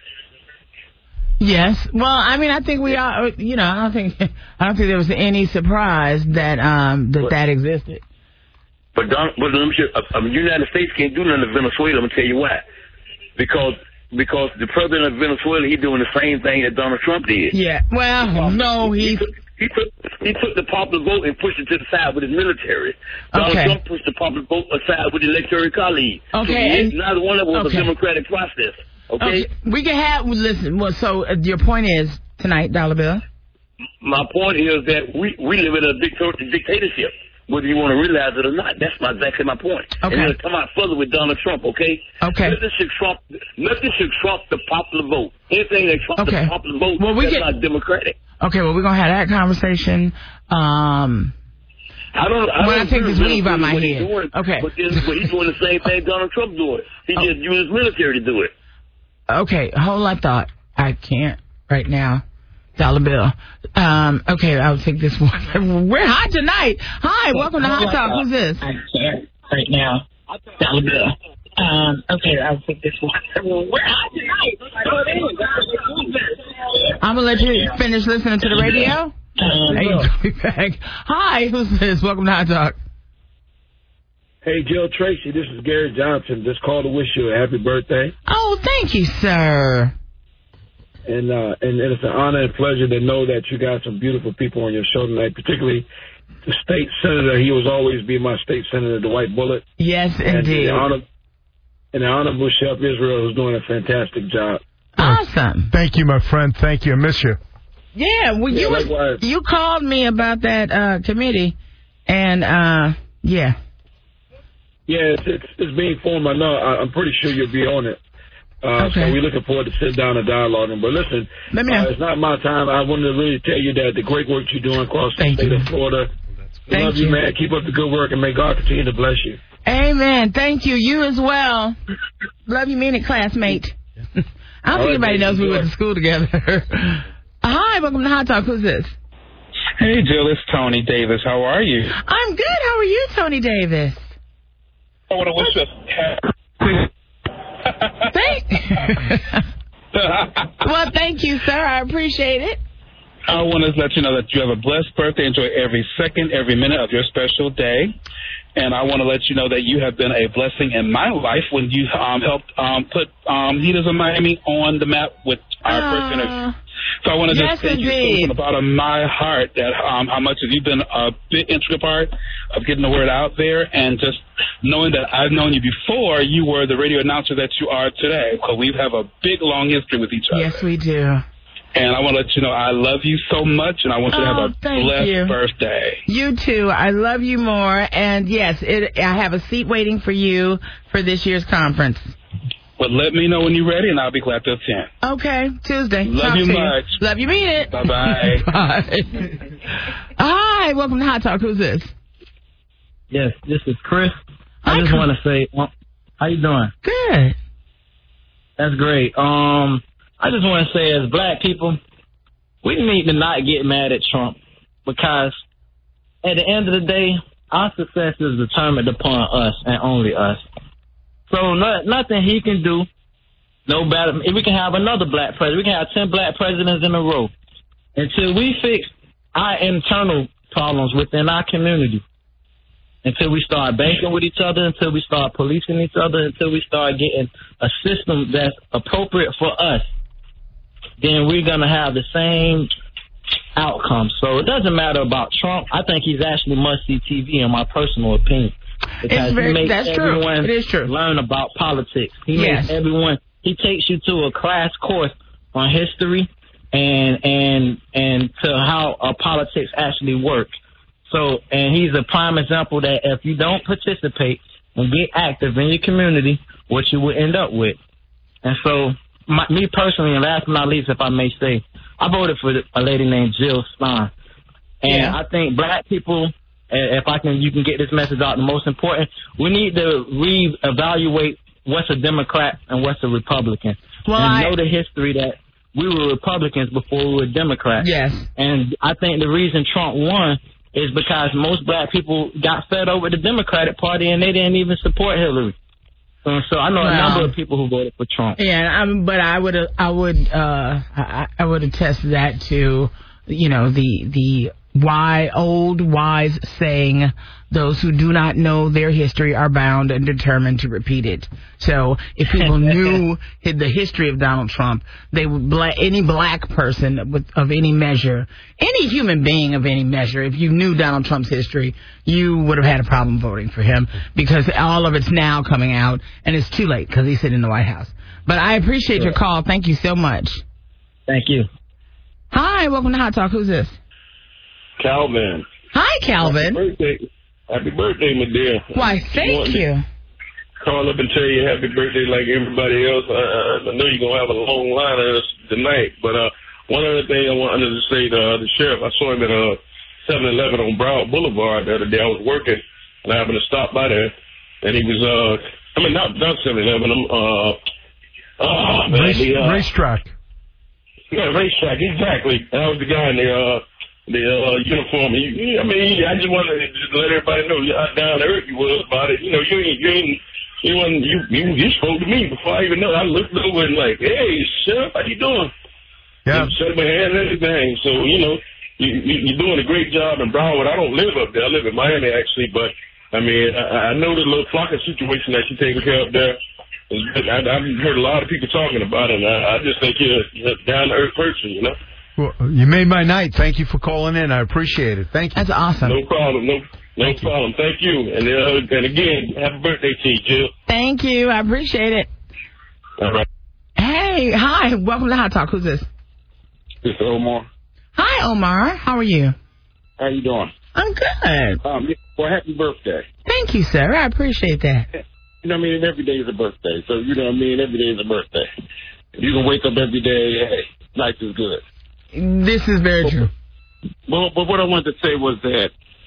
Yes. Well, I mean, I think we are. You know, I don't think I don't think there was any surprise that um that but, that existed. But Don, but let me show, uh, um, United States can't do nothing to Venezuela. I'm gonna tell you why. Because because the president of Venezuela, he's doing the same thing that Donald Trump did. Yeah. Well, no, he. He took, he took he took the popular vote and pushed it to the side with his military. Donald Okay. Trump pushed the popular vote aside with his electoral colleague. Okay. So neither one of them was okay. a democratic process. Okay? okay. We can have listen. Well, so uh, your point is tonight, Dollar Bill. My point is that we we live in a dictator- dictatorship, whether you want to realize it or not. That's my, exactly my point. Okay. And it'll come out further with Donald Trump. Okay. Okay. Nothing should trump. Nothing should trump the popular vote. Anything that trumps Okay. the popular vote, Well, we that's get- not democratic. Okay. Well, we're gonna have that conversation. Um. I don't. I When don't I take agree this with weave out my what he's head. doing, Okay. But, then, but he's doing the same thing Donald Trump doing. He Oh. just used his military to do it. Okay, hold on thought. I can't right now. Dollar Bill. Um, okay, I'll take this one. We're hot tonight. Hi, welcome to Hot Talk. Who's this? I can't right now. Dollar Bill. Um, okay, I'll take this one. We're hot tonight. I'm going to let you finish listening to the radio. Um, Hey, you'll be back. Hi, who's this? Welcome to Hot Talk. Hey, Jill Tracy, this is Gary Johnson. Just called to wish you a happy birthday. Oh, thank you, sir. And, uh, and and it's an honor and pleasure to know that you got some beautiful people on your show tonight, particularly the state senator. He was always be my state senator, Dwight Bullitt. Yes, and indeed. The honor, and the honorable Chef Israel, who's doing a fantastic job. Awesome. Thank you, my friend. Thank you. I miss you. Yeah, well, you Yeah, was, you called me about that uh, committee, and uh, yeah. Yeah, it's, it's, it's being formed. I know. I, I'm pretty sure you'll be on it. Uh, Okay. So we're looking forward to sit down and dialoguing. But listen, Let me know. uh, it's not my time. I wanted to really tell you that the great work you're doing across the Thank state you. of Florida. Thank Love you, you. man. Keep up the good work, and may God continue to bless you. Amen. Thank you. You as well. Love you, mean it, classmate. I don't All think right, anybody baby. knows we went to school together. Hi, welcome to Hot Talk. Who's this? Hey, Jill, it's Tony Davis. How are you? I'm good. How are you, Tony Davis? I want to wish you Thank- well, thank you, sir. I appreciate it. I want to let you know that you have a blessed birthday. Enjoy every second, every minute of your special day. And I want to let you know that you have been a blessing in my life when you um, helped um, put um, Heaters of Miami on the map with our Uh, first interview. So I want to yes, just thank you indeed. from the bottom of my heart that um, how much have you been a big integral part of getting the word out there, and just knowing that I've known you before you were the radio announcer that you are today. Because we have a big, long history with each other. Yes, we do. And I want to let you know I love you so much, and I want you to Oh, have a thank blessed you. birthday. You too. I love you more. And yes, it, I have a seat waiting for you for this year's conference. But let me know when you're ready, and I'll be glad to attend. Okay, Tuesday. Love Talk you to much. Love you, mean it. Bye-bye. Bye. Hi, welcome to Hot Talk. Who's this? Yes, this is Chris. Hi, I just Chris. want to say, um, how you doing? Good. That's great. Um, I just want to say, as black people, we need to not get mad at Trump because at the end of the day, our success is determined upon us and only us. So no, nothing he can do, no better. If we can have another black president, we can have ten black presidents in a row. Until we fix our internal problems within our community, until we start banking with each other, until we start policing each other, until we start getting a system that's appropriate for us, then we're going to have the same outcome. So it doesn't matter about Trump. I think he's actually must-see T V, in my personal opinion. Because it's very, he makes that's everyone true. It is true. learn about politics. He yes. makes everyone, he takes you to a class course on history and and and to how uh, politics actually work. So, and he's a prime example that if you don't participate and get active in your community, what you will end up with. And so, my, me personally, and last but not least, if I may say, I voted for a lady named Jill Stein. And yeah. I think black people, if I can, you can get this message out, the most important, we need to reevaluate what's a Democrat and what's a Republican. Well, and I... know the history that we were Republicans before we were Democrats. Yes. And I think the reason Trump won is because most black people got fed over the Democratic Party and they didn't even support Hillary. So, so I know well, a number of people who voted for Trump. Yeah, um, but I would, I would, uh, I, I would attest that to, you know, the the why old wise saying, those who do not know their history are bound and determined to repeat it. So if people knew the history of Donald Trump, they would bla- any black person with, of any measure, any human being of any measure, if you knew Donald Trump's history, you would have had a problem voting for him because all of it's now coming out and it's too late because he's sitting in the White House. But I appreciate Sure. your call. Thank you so much. Thank you. Hi, welcome to Hot Talk. Who's this? Calvin. Hi, Calvin. Happy birthday, happy birthday, my dear. Why, thank you. Call up and tell you happy birthday like everybody else. I, I know you're going to have a long line of us tonight, but uh, one other thing I wanted to say to uh, the sheriff, I saw him at uh, seven eleven on Broward Boulevard the other day. I was working, and I happened to stop by there, and he was, uh, I mean, not, not seven eleven, I'm, uh, uh, man, Race, the, uh, racetrack. Yeah, racetrack, exactly. That was the guy in the, uh, the uh, uniform. He, he, I mean, I just wanted to just let everybody know how down to earth you was about it. You know, you ain't, you ain't, you wasn't, you, you, you spoke to me before I even know. I looked over and like, hey, Sheriff, how you doing? Yeah. You shook my hand and everything. So, you know, you, you, you're doing a great job in Broward. I don't live up there. I live in Miami, actually, but, I mean, I, I know the little Flocka situation that you're taking care of there. I, I've heard a lot of people talking about it, and I, I just think you're, you're a down-to-earth person, you know? Well, you made my night. Thank you for calling in. I appreciate it. Thank you. That's awesome. No problem. No, no Thank problem. You. Thank you. And uh, and again, happy birthday to you, Jill. Thank you. I appreciate it. All right. Hey, hi. Welcome to Hot Talk. Who's this? This is Omar. Hi, Omar. How are you? How you doing? I'm good. Um, well, happy birthday. Thank you, sir. I appreciate that. You know what I mean? Every day is a birthday. So, you know what I mean? Every day is a birthday. You can wake up every day, hey, life is good. This is very true. Well, but what I wanted to say was that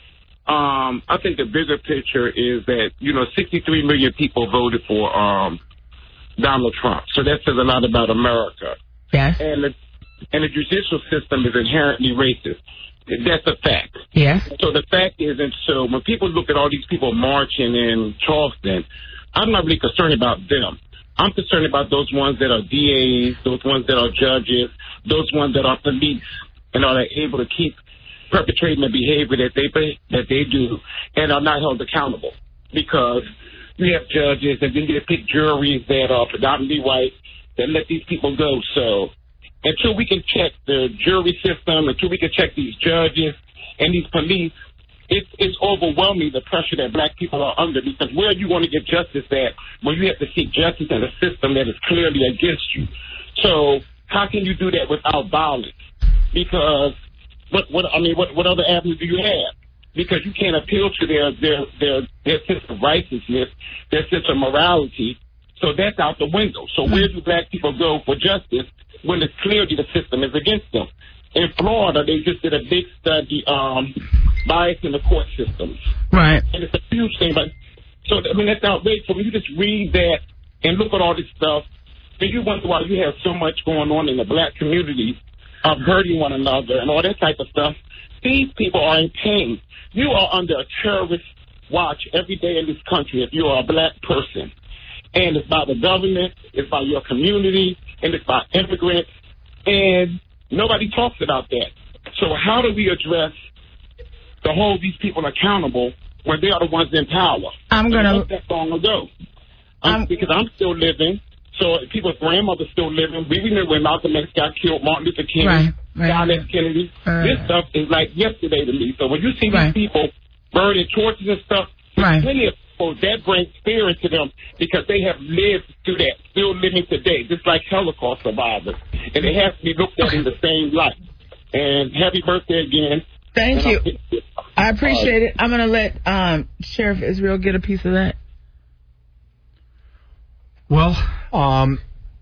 um, I think the bigger picture is that, you know, sixty-three million people voted for um, Donald Trump. So that says a lot about America. Yes. And the, and the judicial system is inherently racist. That's a fact. Yes. So the fact is, and so when people look at all these people marching in Charleston, I'm not really concerned about them. I'm concerned about those ones that are D As, those ones that are judges, those ones that are police, and are able to keep perpetrating the behavior that they that they do and are not held accountable. Because we have judges and then they pick juries that are predominantly white that let these people go. So until we can check the jury system, until we can check these judges and these police, It's, it's overwhelming, the pressure that black people are under, because where are you going to get justice at when you have to seek justice in a system that is clearly against you? So how can you do that without violence? Because what, what I mean, what, what other avenue do you have? Because you can't appeal to their, their, their, their sense of righteousness, their sense of morality. So that's out the window. So where do black people go for justice when it's clearly the system is against them? In Florida, they just did a big study, um, bias in the court systems. Right. And it's a huge thing. But so, I mean, that's outrageous. When you just read that and look at all this stuff, then you wonder why you have so much going on in the black community of hurting one another and all that type of stuff. These people are in pain. You are under a terrorist watch every day in this country if you are a black person. And it's by the government, it's by your community, and it's by immigrants. And nobody talks about that. So how do we address to hold these people accountable when they are the ones in power? I'm going to... that long ago. Um, because I'm still living. So people's grandmother's still living. We remember when Malcolm X got killed, Martin Luther King, right, right, John F. Kennedy. right. This stuff is like yesterday to me. So when you see Right. these people burning torches and stuff, there's Right. plenty of people that bring fear into them because they have lived through that, still living today, just like Holocaust survivors. And it has to be looked at in the same light. And happy birthday again. Thank And you. I'll- I appreciate it. I'm going to let um, Sheriff Israel get a piece of that. Well, um,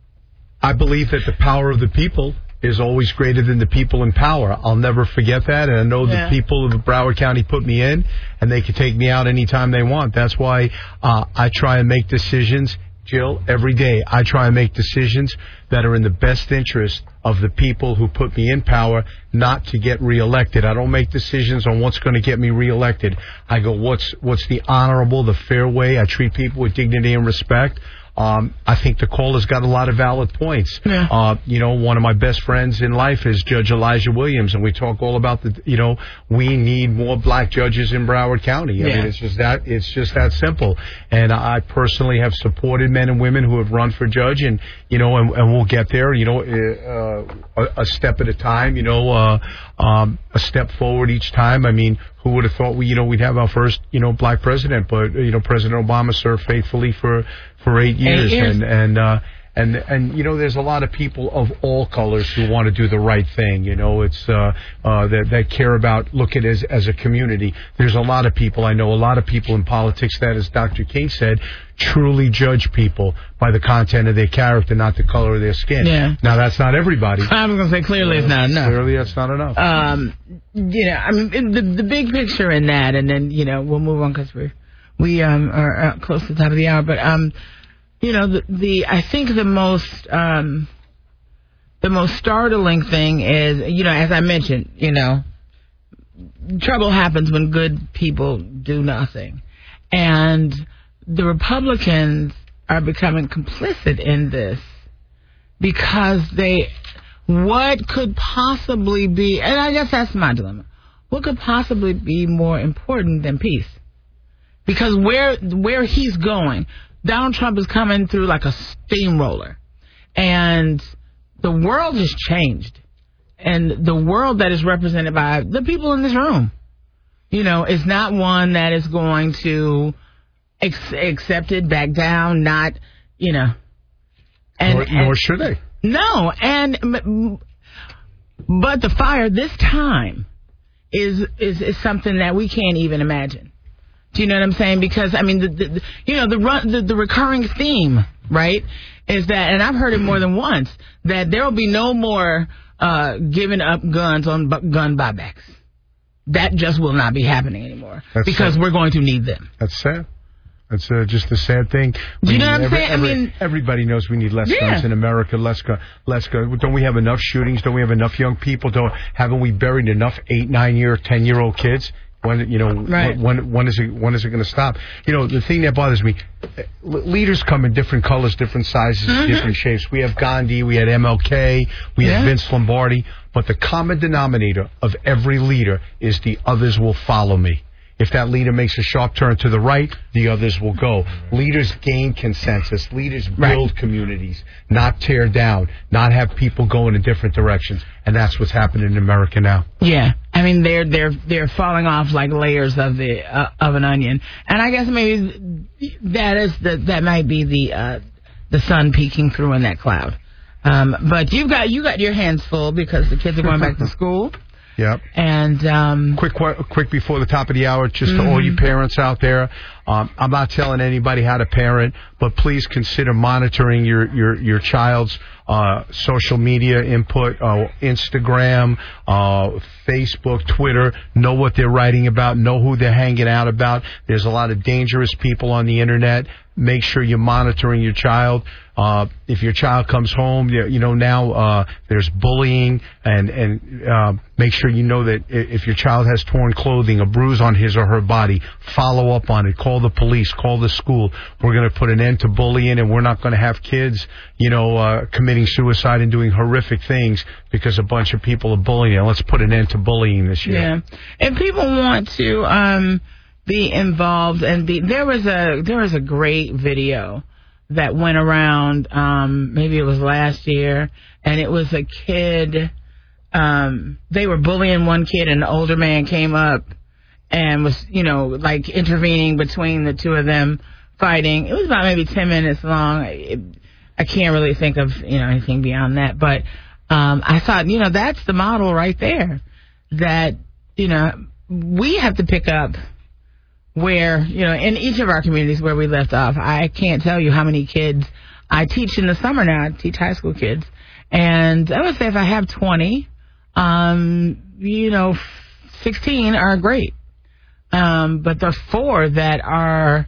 I believe that the power of the people is always greater than the people in power. I'll never forget that, and I know Yeah. the people of Broward County put me in, and they can take me out anytime they want. That's why uh, I try and make decisions, Jill, every day. I try and make decisions that are in the best interest of the people who put me in power, not to get reelected. I don't make decisions on what's going to get me reelected. I go, what's what's the honorable, the fair way? I treat people with dignity and respect. Um, I think the caller's got a lot of valid points. Yeah. Uh, you know, one of my best friends in life is Judge Elijah Williams, and we talk all about the, you know, we need more black judges in Broward County. I Yeah. mean, it's just that, it's just that simple. And I personally have supported men and women who have run for judge, and, you know, and, and we'll get there, you know, uh, a, a step at a time, you know, uh, um, a step forward each time. I mean, who would have thought we, you know, we'd have our first, you know, black president? But, you know, President Obama served faithfully for, for eight years. Eight years. And, and, uh, and, and, you know, there's a lot of people of all colors who want to do the right thing. You know, it's, uh, uh, that, that care about, look at it as, as a community. There's a lot of people, I know a lot of people in politics that, as Doctor King said, truly judge people by the content of their character, not the color of their skin. Yeah. Now, that's not everybody. I was going to say, clearly it's not enough. Clearly that's not enough. Um, you know, I mean, the the big picture in that, and then, you know, we'll move on because we we um are uh, close to the top of the hour. But um, you know, the, the I think the most um the most startling thing is, you know, as I mentioned, you know, trouble happens when good people do nothing, and the Republicans are becoming complicit in this because they. What could possibly be, and I guess that's my dilemma, what could possibly be more important than peace? Because where where he's going, Donald Trump is coming through like a steamroller. And the world has changed. And the world that is represented by the people in this room, you know, is not one that is going to ex- accept it, back down, not, you know. And, nor, nor should they. No, and but the fire this time is, is is something that we can't even imagine. Do you know what I'm saying? Because I mean, the, the, the you know the, run, the the recurring theme, right, is that, and I've heard it more than once, that there will be no more uh, giving up guns on bu- gun buybacks. That just will not be happening anymore. That's because sad. We're going to need them. That's sad. That's uh, just a sad thing. Do you know what I'm every, saying? Every, I mean, everybody knows we need less yeah. guns in America. Less gun, less gun. Don't we have enough shootings? Don't we have enough young people? Don't haven't we buried enough eight, nine year, ten year old kids? When you know right. when when is it when is it going to stop? You know, the thing that bothers me, leaders come in different colors, different sizes, mm-hmm. different shapes. We have Gandhi, we had M L K, we yeah. had Vince Lombardi, but the common denominator of every leader is the others will follow me. If that leader makes a sharp turn to the right, the others will go. Leaders gain consensus. Leaders build right. communities, not tear down, not have people going in different directions. And that's what's happening in America now. Yeah, I mean they're they're they're falling off like layers of the uh, of an onion. And I guess maybe that is the that might be the uh, the sun peeking through in that cloud. Um, but you've got you got your hands full because the kids are going back to school. Yep. And um, quick, quick before the top of the hour, just mm-hmm. to all you parents out there, um, I'm not telling anybody how to parent, but please consider monitoring your your your child's uh, social media input, uh, Instagram, uh, Facebook, Twitter. Know what they're writing about. Know who they're hanging out about. There's a lot of dangerous people on the internet. Make sure you're monitoring your child. Uh, if your child comes home, you know, now uh, there's bullying, and, and uh, make sure you know that if your child has torn clothing, a bruise on his or her body, follow up on it. Call the police. Call the school. We're going to put an end to bullying, and we're not going to have kids, you know, uh, committing suicide and doing horrific things because a bunch of people are bullying. Let's put an end to bullying this year. Yeah. If people want to um, be involved and be, there was a there was a great video that went around, um, maybe it was last year, and it was a kid, um, they were bullying one kid, and an older man came up and was, you know, like intervening between the two of them fighting. It was about maybe ten minutes long. It, I can't really think of, you know, anything beyond that, but um, I thought, you know, that's the model right there, that, you know, we have to pick up where, you know, in each of our communities where we left off. I can't tell you how many kids I teach in the summer now. I teach high school kids. And I would say if I have twenty, um, you know, sixteen are great. Um, but the four that are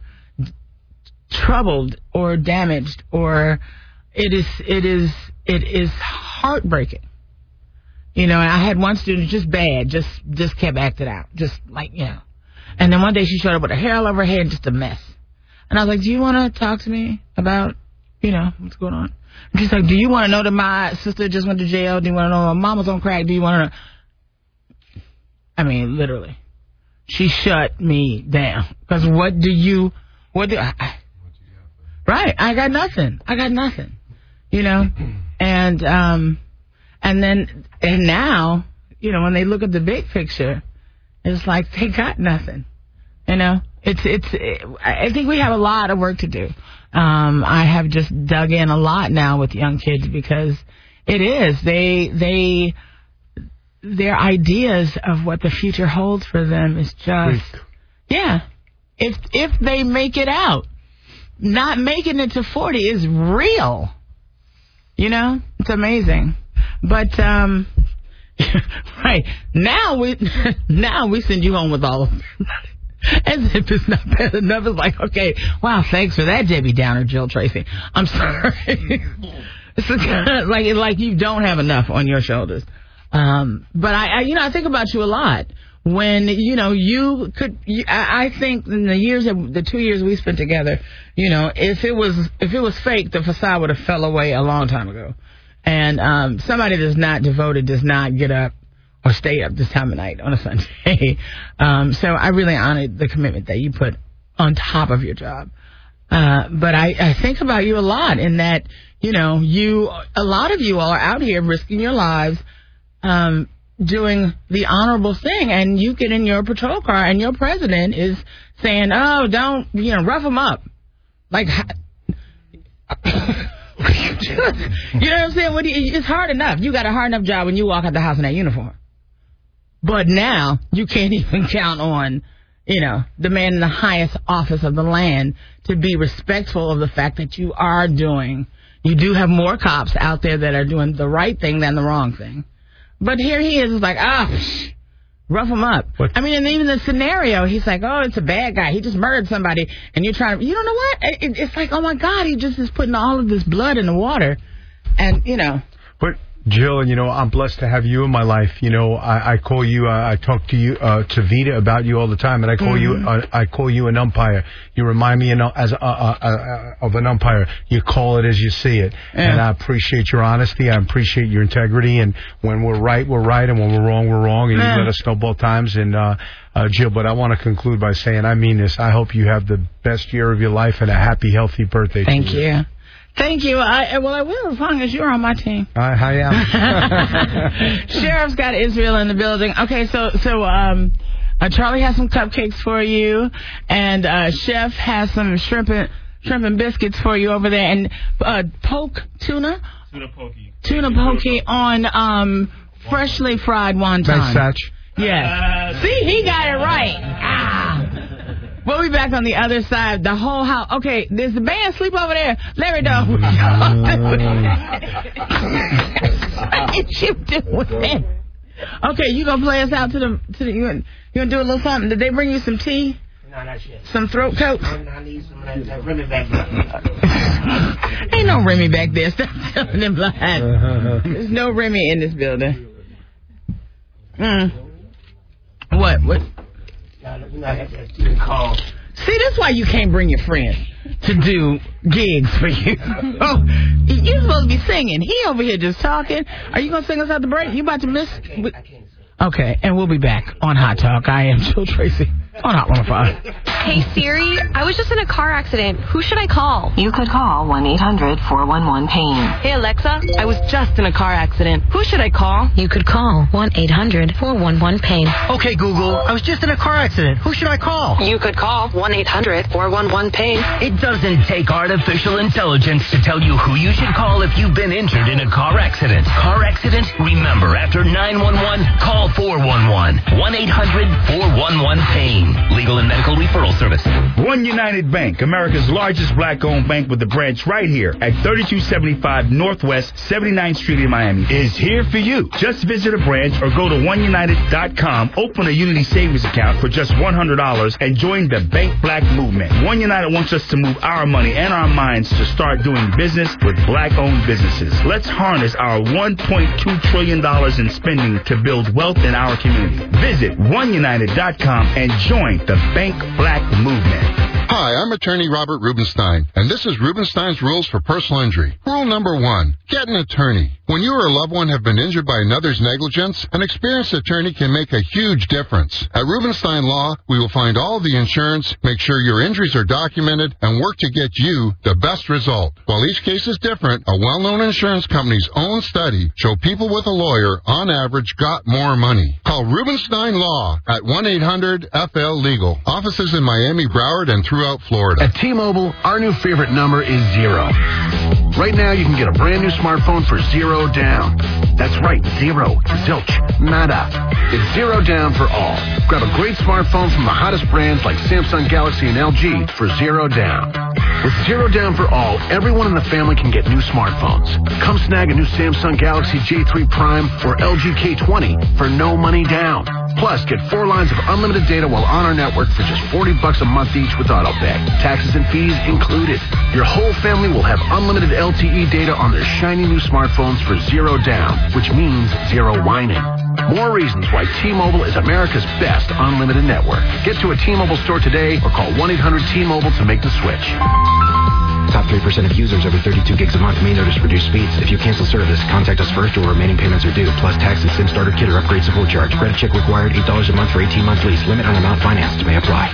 troubled or damaged, or it is, it is, it is heartbreaking. You know, I had one student just bad, just, just kept acting out, just like, you know. And then one day she showed up with her hair all over her head, just a mess. And I was like, do you want to talk to me about, you know, what's going on? And she's like, do you want to know that my sister just went to jail? Do you want to know my mama's on crack? Do you want to know? I mean, literally. She shut me down. Because what do you, what do I, I, right, I got nothing. I got nothing. You know? And, um, and then, and now, you know, when they look at the big picture, it's like they got nothing, you know. It's it's. It, I think we have a lot of work to do. Um, I have just dug in a lot now with young kids because it is they they their ideas of what the future holds for them is just yeah. If if they make it out, not making it to forty is real. You know, it's amazing, but um. Right. Now we now we send you home with all of them. As if it's not bad enough. It's like, okay, wow, thanks for that, Debbie Downer, Jill Tracy. I'm sorry. It's like like you don't have enough on your shoulders. Um, but I, I, you know, I think about you a lot. When, you know, you could, you, I, I think in the years, that, the two years we spent together, you know, if it was if it was fake, the facade would have fell away a long time ago. And um, somebody that's not devoted does not get up or stay up this time of night on a Sunday. um, so I really honor the commitment that you put on top of your job. Uh, but I, I think about you a lot in that, you know, you, a lot of you all are out here risking your lives, um, doing the honorable thing. And you get in your patrol car and your president is saying, oh, don't, you know, rough them up. Like, you know what I'm saying? What do you, it's hard enough. You got a hard enough job when you walk out the house in that uniform. But now you can't even count on, you know, the man in the highest office of the land to be respectful of the fact that you are doing, you do have more cops out there that are doing the right thing than the wrong thing. But here he is, it's like, ah, psh, rough him up. What? I mean, and even the scenario, he's like, oh, it's a bad guy. He just murdered somebody. And you're trying to, you don't know what? It, it's like, oh, my God, he just is putting all of this blood in the water. And, you know. But, Jill, you know, I'm blessed to have you in my life. You know, I, I call you, uh, I talk to you, uh, to Vita about you all the time, and I call mm-hmm. you, uh, I call you an umpire. You remind me, you know, as uh, uh, uh, of an umpire. You call it as you see it, yeah. And I appreciate your honesty. I appreciate your integrity. And when we're right, we're right, and when we're wrong, we're wrong. And yeah. You let us know both times. And uh, uh, Jill, but I want to conclude by saying, I mean this. I hope you have the best year of your life and a happy, healthy birthday. Thank to you. you. Thank you. I, well, I will as long as you're on my team. I, I am. Sheriff's got Israel in the building. Okay, so so um, uh, Charlie has some cupcakes for you, and uh, Chef has some shrimp and, shrimp and biscuits for you over there, and uh, poke tuna. Tuna pokey. Tuna pokey on um, freshly fried wonton. Nice, Satch. Yes. Uh, See, he got it right. Ah. We'll be back on the other side. The whole house. Okay, does the band sleep over there? Larry Dog. What you doing? Okay, you gonna play us out to the to the you gonna, you gonna do a little something? Did they bring you some tea? No, not yet. Some throat coats? I need some of that, that Remy back there. Ain't no Remy back there. Stop telling them lies. There's no Remy in this building. Mm. What? What? See, that's why you can't bring your friends to do gigs for you. Oh, you're supposed to be singing. He over here just talking. Are you going to sing us out the break? You about to miss? Okay, and we'll be back on Hot Talk. I am Jill Tracy on Hot one oh five. Hey, Siri, I was just in a car accident. Who should I call? You could call one eight hundred four one one pain. Hey, Alexa, I was just in a car accident. Who should I call? You could call one eight hundred four one one pain. Okay, Google, I was just in a car accident. Who should I call? You could call one eight hundred four one one pain. It doesn't take artificial intelligence to tell you who you should call if you've been injured in a car accident. Car accident? Remember, after nine one one, call four one one. one eight hundred four one one pain. Legal and medical referral service. One United Bank, America's largest black-owned bank with a branch right here at thirty-two seventy-five Northwest seventy-ninth Street in Miami, is here for you. Just visit a branch or go to one united dot com, open a Unity savings account for just one hundred dollars, and join the Bank Black movement. One United wants us to move our money and our minds to start doing business with black-owned businesses. Let's harness our one point two trillion dollars in spending to build wealth in our community. Visit one united dot com and join the Bank Black movement. Hi, I'm attorney Robert Rubenstein, and this is Rubenstein's Rules for Personal Injury. Rule number one, get an attorney. When you or a loved one have been injured by another's negligence, an experienced attorney can make a huge difference. At Rubenstein Law, we will find all of the insurance, make sure your injuries are documented, and work to get you the best result. While each case is different, a well-known insurance company's own study showed people with a lawyer, on average, got more money. Call Rubenstein Law at one eight hundred F L legal. Offices in Miami, Broward, and throughout Florida. At T-Mobile, our new favorite number is zero. Right now, you can get a brand new smartphone for zero down. That's right, zero, zilch, nada. It's zero down for all. Grab a great smartphone from the hottest brands like Samsung Galaxy and L G for zero down. With zero down for all, everyone in the family can get new smartphones. Come snag a new Samsung Galaxy J three Prime or L G K twenty for no money down. Plus, get four lines of unlimited data while on our network for just forty bucks a month each with AutoPay. Taxes and fees included. Your whole family will have unlimited L T E data on their shiny new smartphones for zero down, which means zero whining. More reasons why T-Mobile is America's best unlimited network. Get to a T-Mobile store today or call one eight hundred T Mobile to make the switch. Top three percent of users over thirty-two gigs a month may notice reduced speeds. If you cancel service, contact us first or remaining payments are due. Plus tax and SIM starter kit or upgrade support charge. Credit check required, eight dollars a month for eighteen month lease. Limit on amount financed may apply.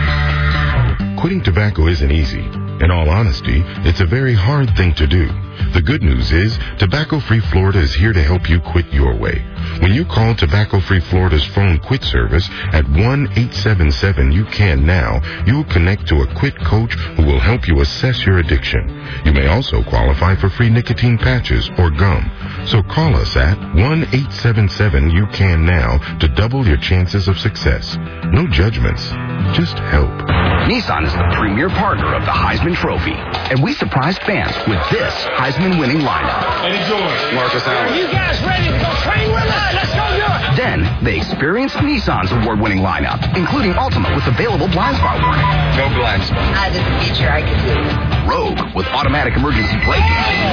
Quitting tobacco isn't easy. In all honesty, it's a very hard thing to do. The good news is, Tobacco-Free Florida is here to help you quit your way. When you call Tobacco-Free Florida's phone quit service at one eight seven seven you can now, you'll connect to a quit coach who will help you assess your addiction. You may also qualify for free nicotine patches or gum. So call us at one eight seven seven you can now to double your chances of success. No judgments, just help. Nissan is the premier partner of the Heisman Trophy, and we surprised fans with this Heisman-winning lineup. Eddie George, Marcus Allen. Are you guys ready to go train with us? Let's go do it! Then, they experienced Nissan's award-winning lineup, including Ultima with available blind spot warning. No blind spot. That is a feature I could do. Rogue with automatic emergency braking.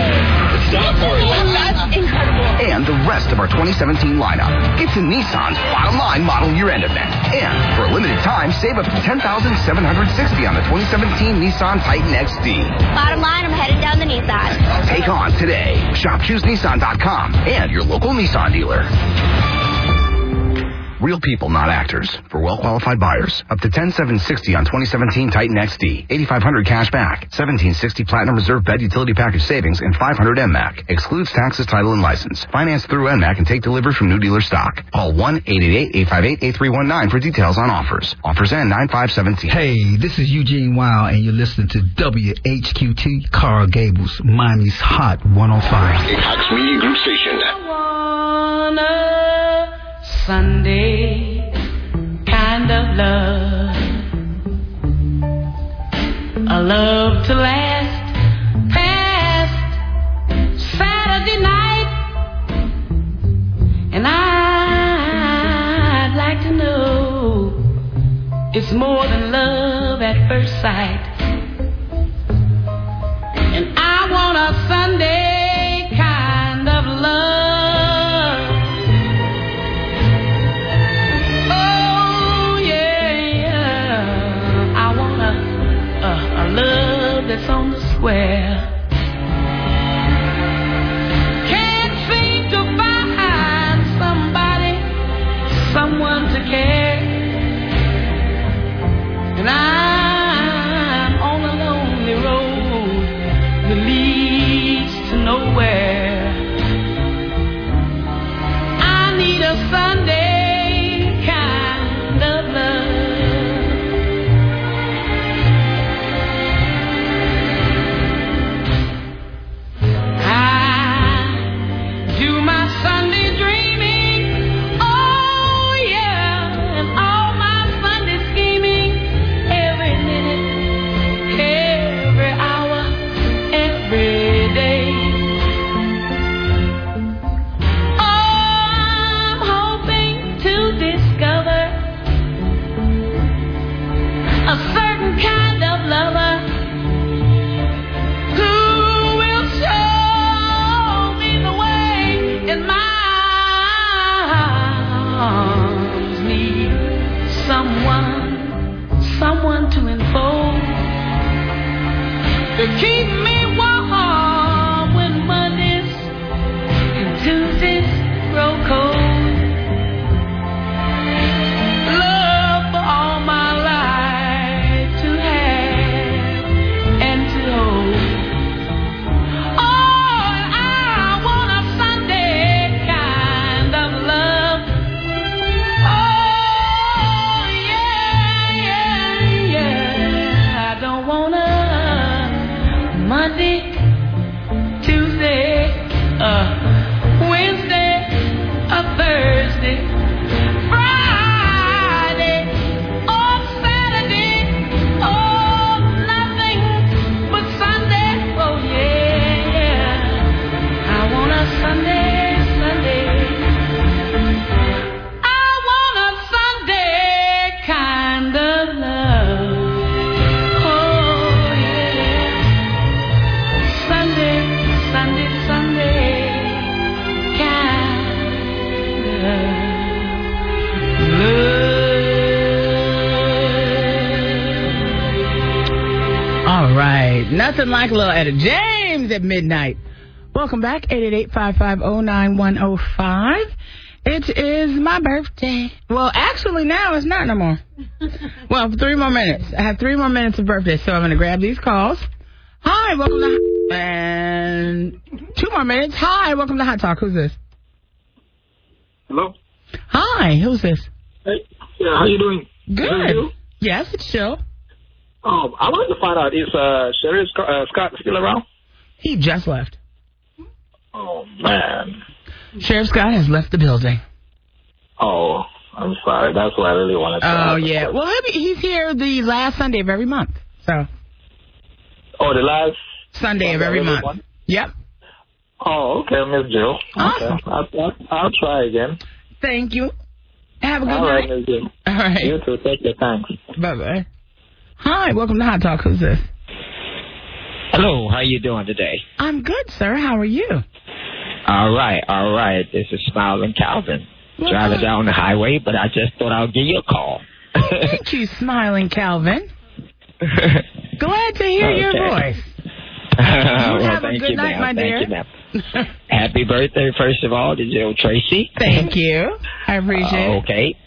Stop for it. That's incredible. And the rest of our twenty seventeen lineup. Get to Nissan's bottom line model year-end event. And for a limited time, save up to ten thousand seven hundred sixty dollars on the twenty seventeen Nissan Titan X D. Bottom line, I'm headed down to Nissan. Take on today. Shop choose nissan dot com and your local Nissan dealer. Real people, not actors. For well-qualified buyers, up to ten thousand seven hundred sixty dollars on twenty seventeen Titan X D, eighty-five hundred dollars cash back, seventeen sixty Platinum Reserve Bed Utility Package savings, and five hundred M M A C. Excludes taxes, title, and license. Finance through M M A C and take delivery from new dealer stock. Call one eight eight eight, eight five eight, eight three one nine for details on offers. Offers end nine five seventeen. Hey, this is Eugene Wild, and you're listening to W H Q T, Carl Gables, Miami's Hot one oh five. A Cox Media Group station. Sunday kind of love. a love to last past Saturday night, and I'd like to know it's more than love at first sight. And I want a Sunday kind of love. Oh yeah, yeah. I want a, a, a love that's on the square. Can't seem to find somebody, someone to care. And I'm on a lonely road that leads to nowhere. I need a Sunday kind of love. I do my Sunday dreaming, oh yeah, and all my Sunday scheming, every minute, every hour, every day. I'm hoping to discover a certain kind of lover who will show me the way, and my arms need someone, someone to enfold, to keep me warm when Mondays and Tuesdays grow cold. Love for all my life to have and to hold. Oh, and I want a Sunday kind of love. Oh, yeah, yeah, yeah. I don't want a Monday, Tuesday, uh, Wednesday, a Thursday, Friday, or Saturday, oh, nothing but Sunday. Oh yeah, yeah. I want a Sunday, Sunday. I want a Sunday kind of love. Oh yeah, Sunday, Sunday, Sunday kind of love. All right. Nothing like a little Etta James at midnight. Welcome back. eight eight eight, five five zero, nine one zero five. It is my birthday. Well, actually, now it's not no more. Well, three more minutes. I have three more minutes of birthday, so I'm going to grab these calls. Hi, welcome to... And two more minutes. Hi, welcome to Hot Talk. Who's this? Hello? Hi, who's this? Hey, yeah, how you doing? Good. Is this you? Yes, it's Jill. Um, I wanted to find out, is uh, Sheriff Scott, uh, Scott still around? He just left. Oh, man. Sheriff Scott has left the building. Oh, I'm sorry. That's what I really wanted to Oh, ask. yeah. Well, he'll be, he's here the last Sunday of every month. So. Oh, the last Sunday of every month. One? Yep. Oh, okay, Miss Jill. Awesome. Okay. I'll, I'll, I'll try again. Thank you. Have a good All night. right, Miss Jill. All right. You too. Take your thanks. Bye-bye. Hi, welcome to Hot Talk. Who's this? Hello, how you doing today? I'm good, sir. How are you? All right, all right. This is Smiling Calvin. Well, Driving down the highway, but I just thought I'll give you a call. Thank you, Smiling Calvin. Glad to hear Okay. your voice. well, have a thank good you, night, ma'am. my thank dear. you, ma'am. Happy birthday, first of all, to Jill Tracy. Thank you. I appreciate Uh, it. okay.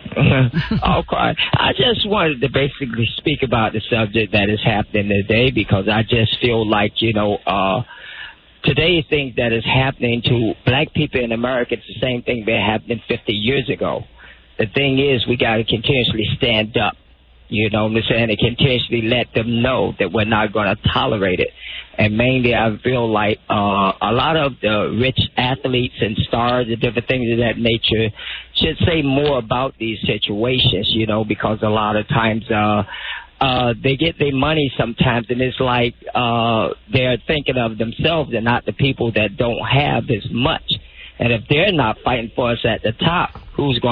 Okay. I just wanted to basically speak about the subject that is happening today because I just feel like, you know, uh, today's things that is happening to black people in America, it's the same thing that happened fifty years ago. The thing is, we got to continuously stand up. You know what I'm saying? And continuously let them know that we're not going to tolerate it. And mainly, I feel like uh, a lot of the rich athletes and stars and different things of that nature should say more about these situations, you know, because a lot of times uh, uh, they get their money sometimes, and it's like uh, they're thinking of themselves and not the people that don't have as much. And if they're not fighting for us at the top, who's going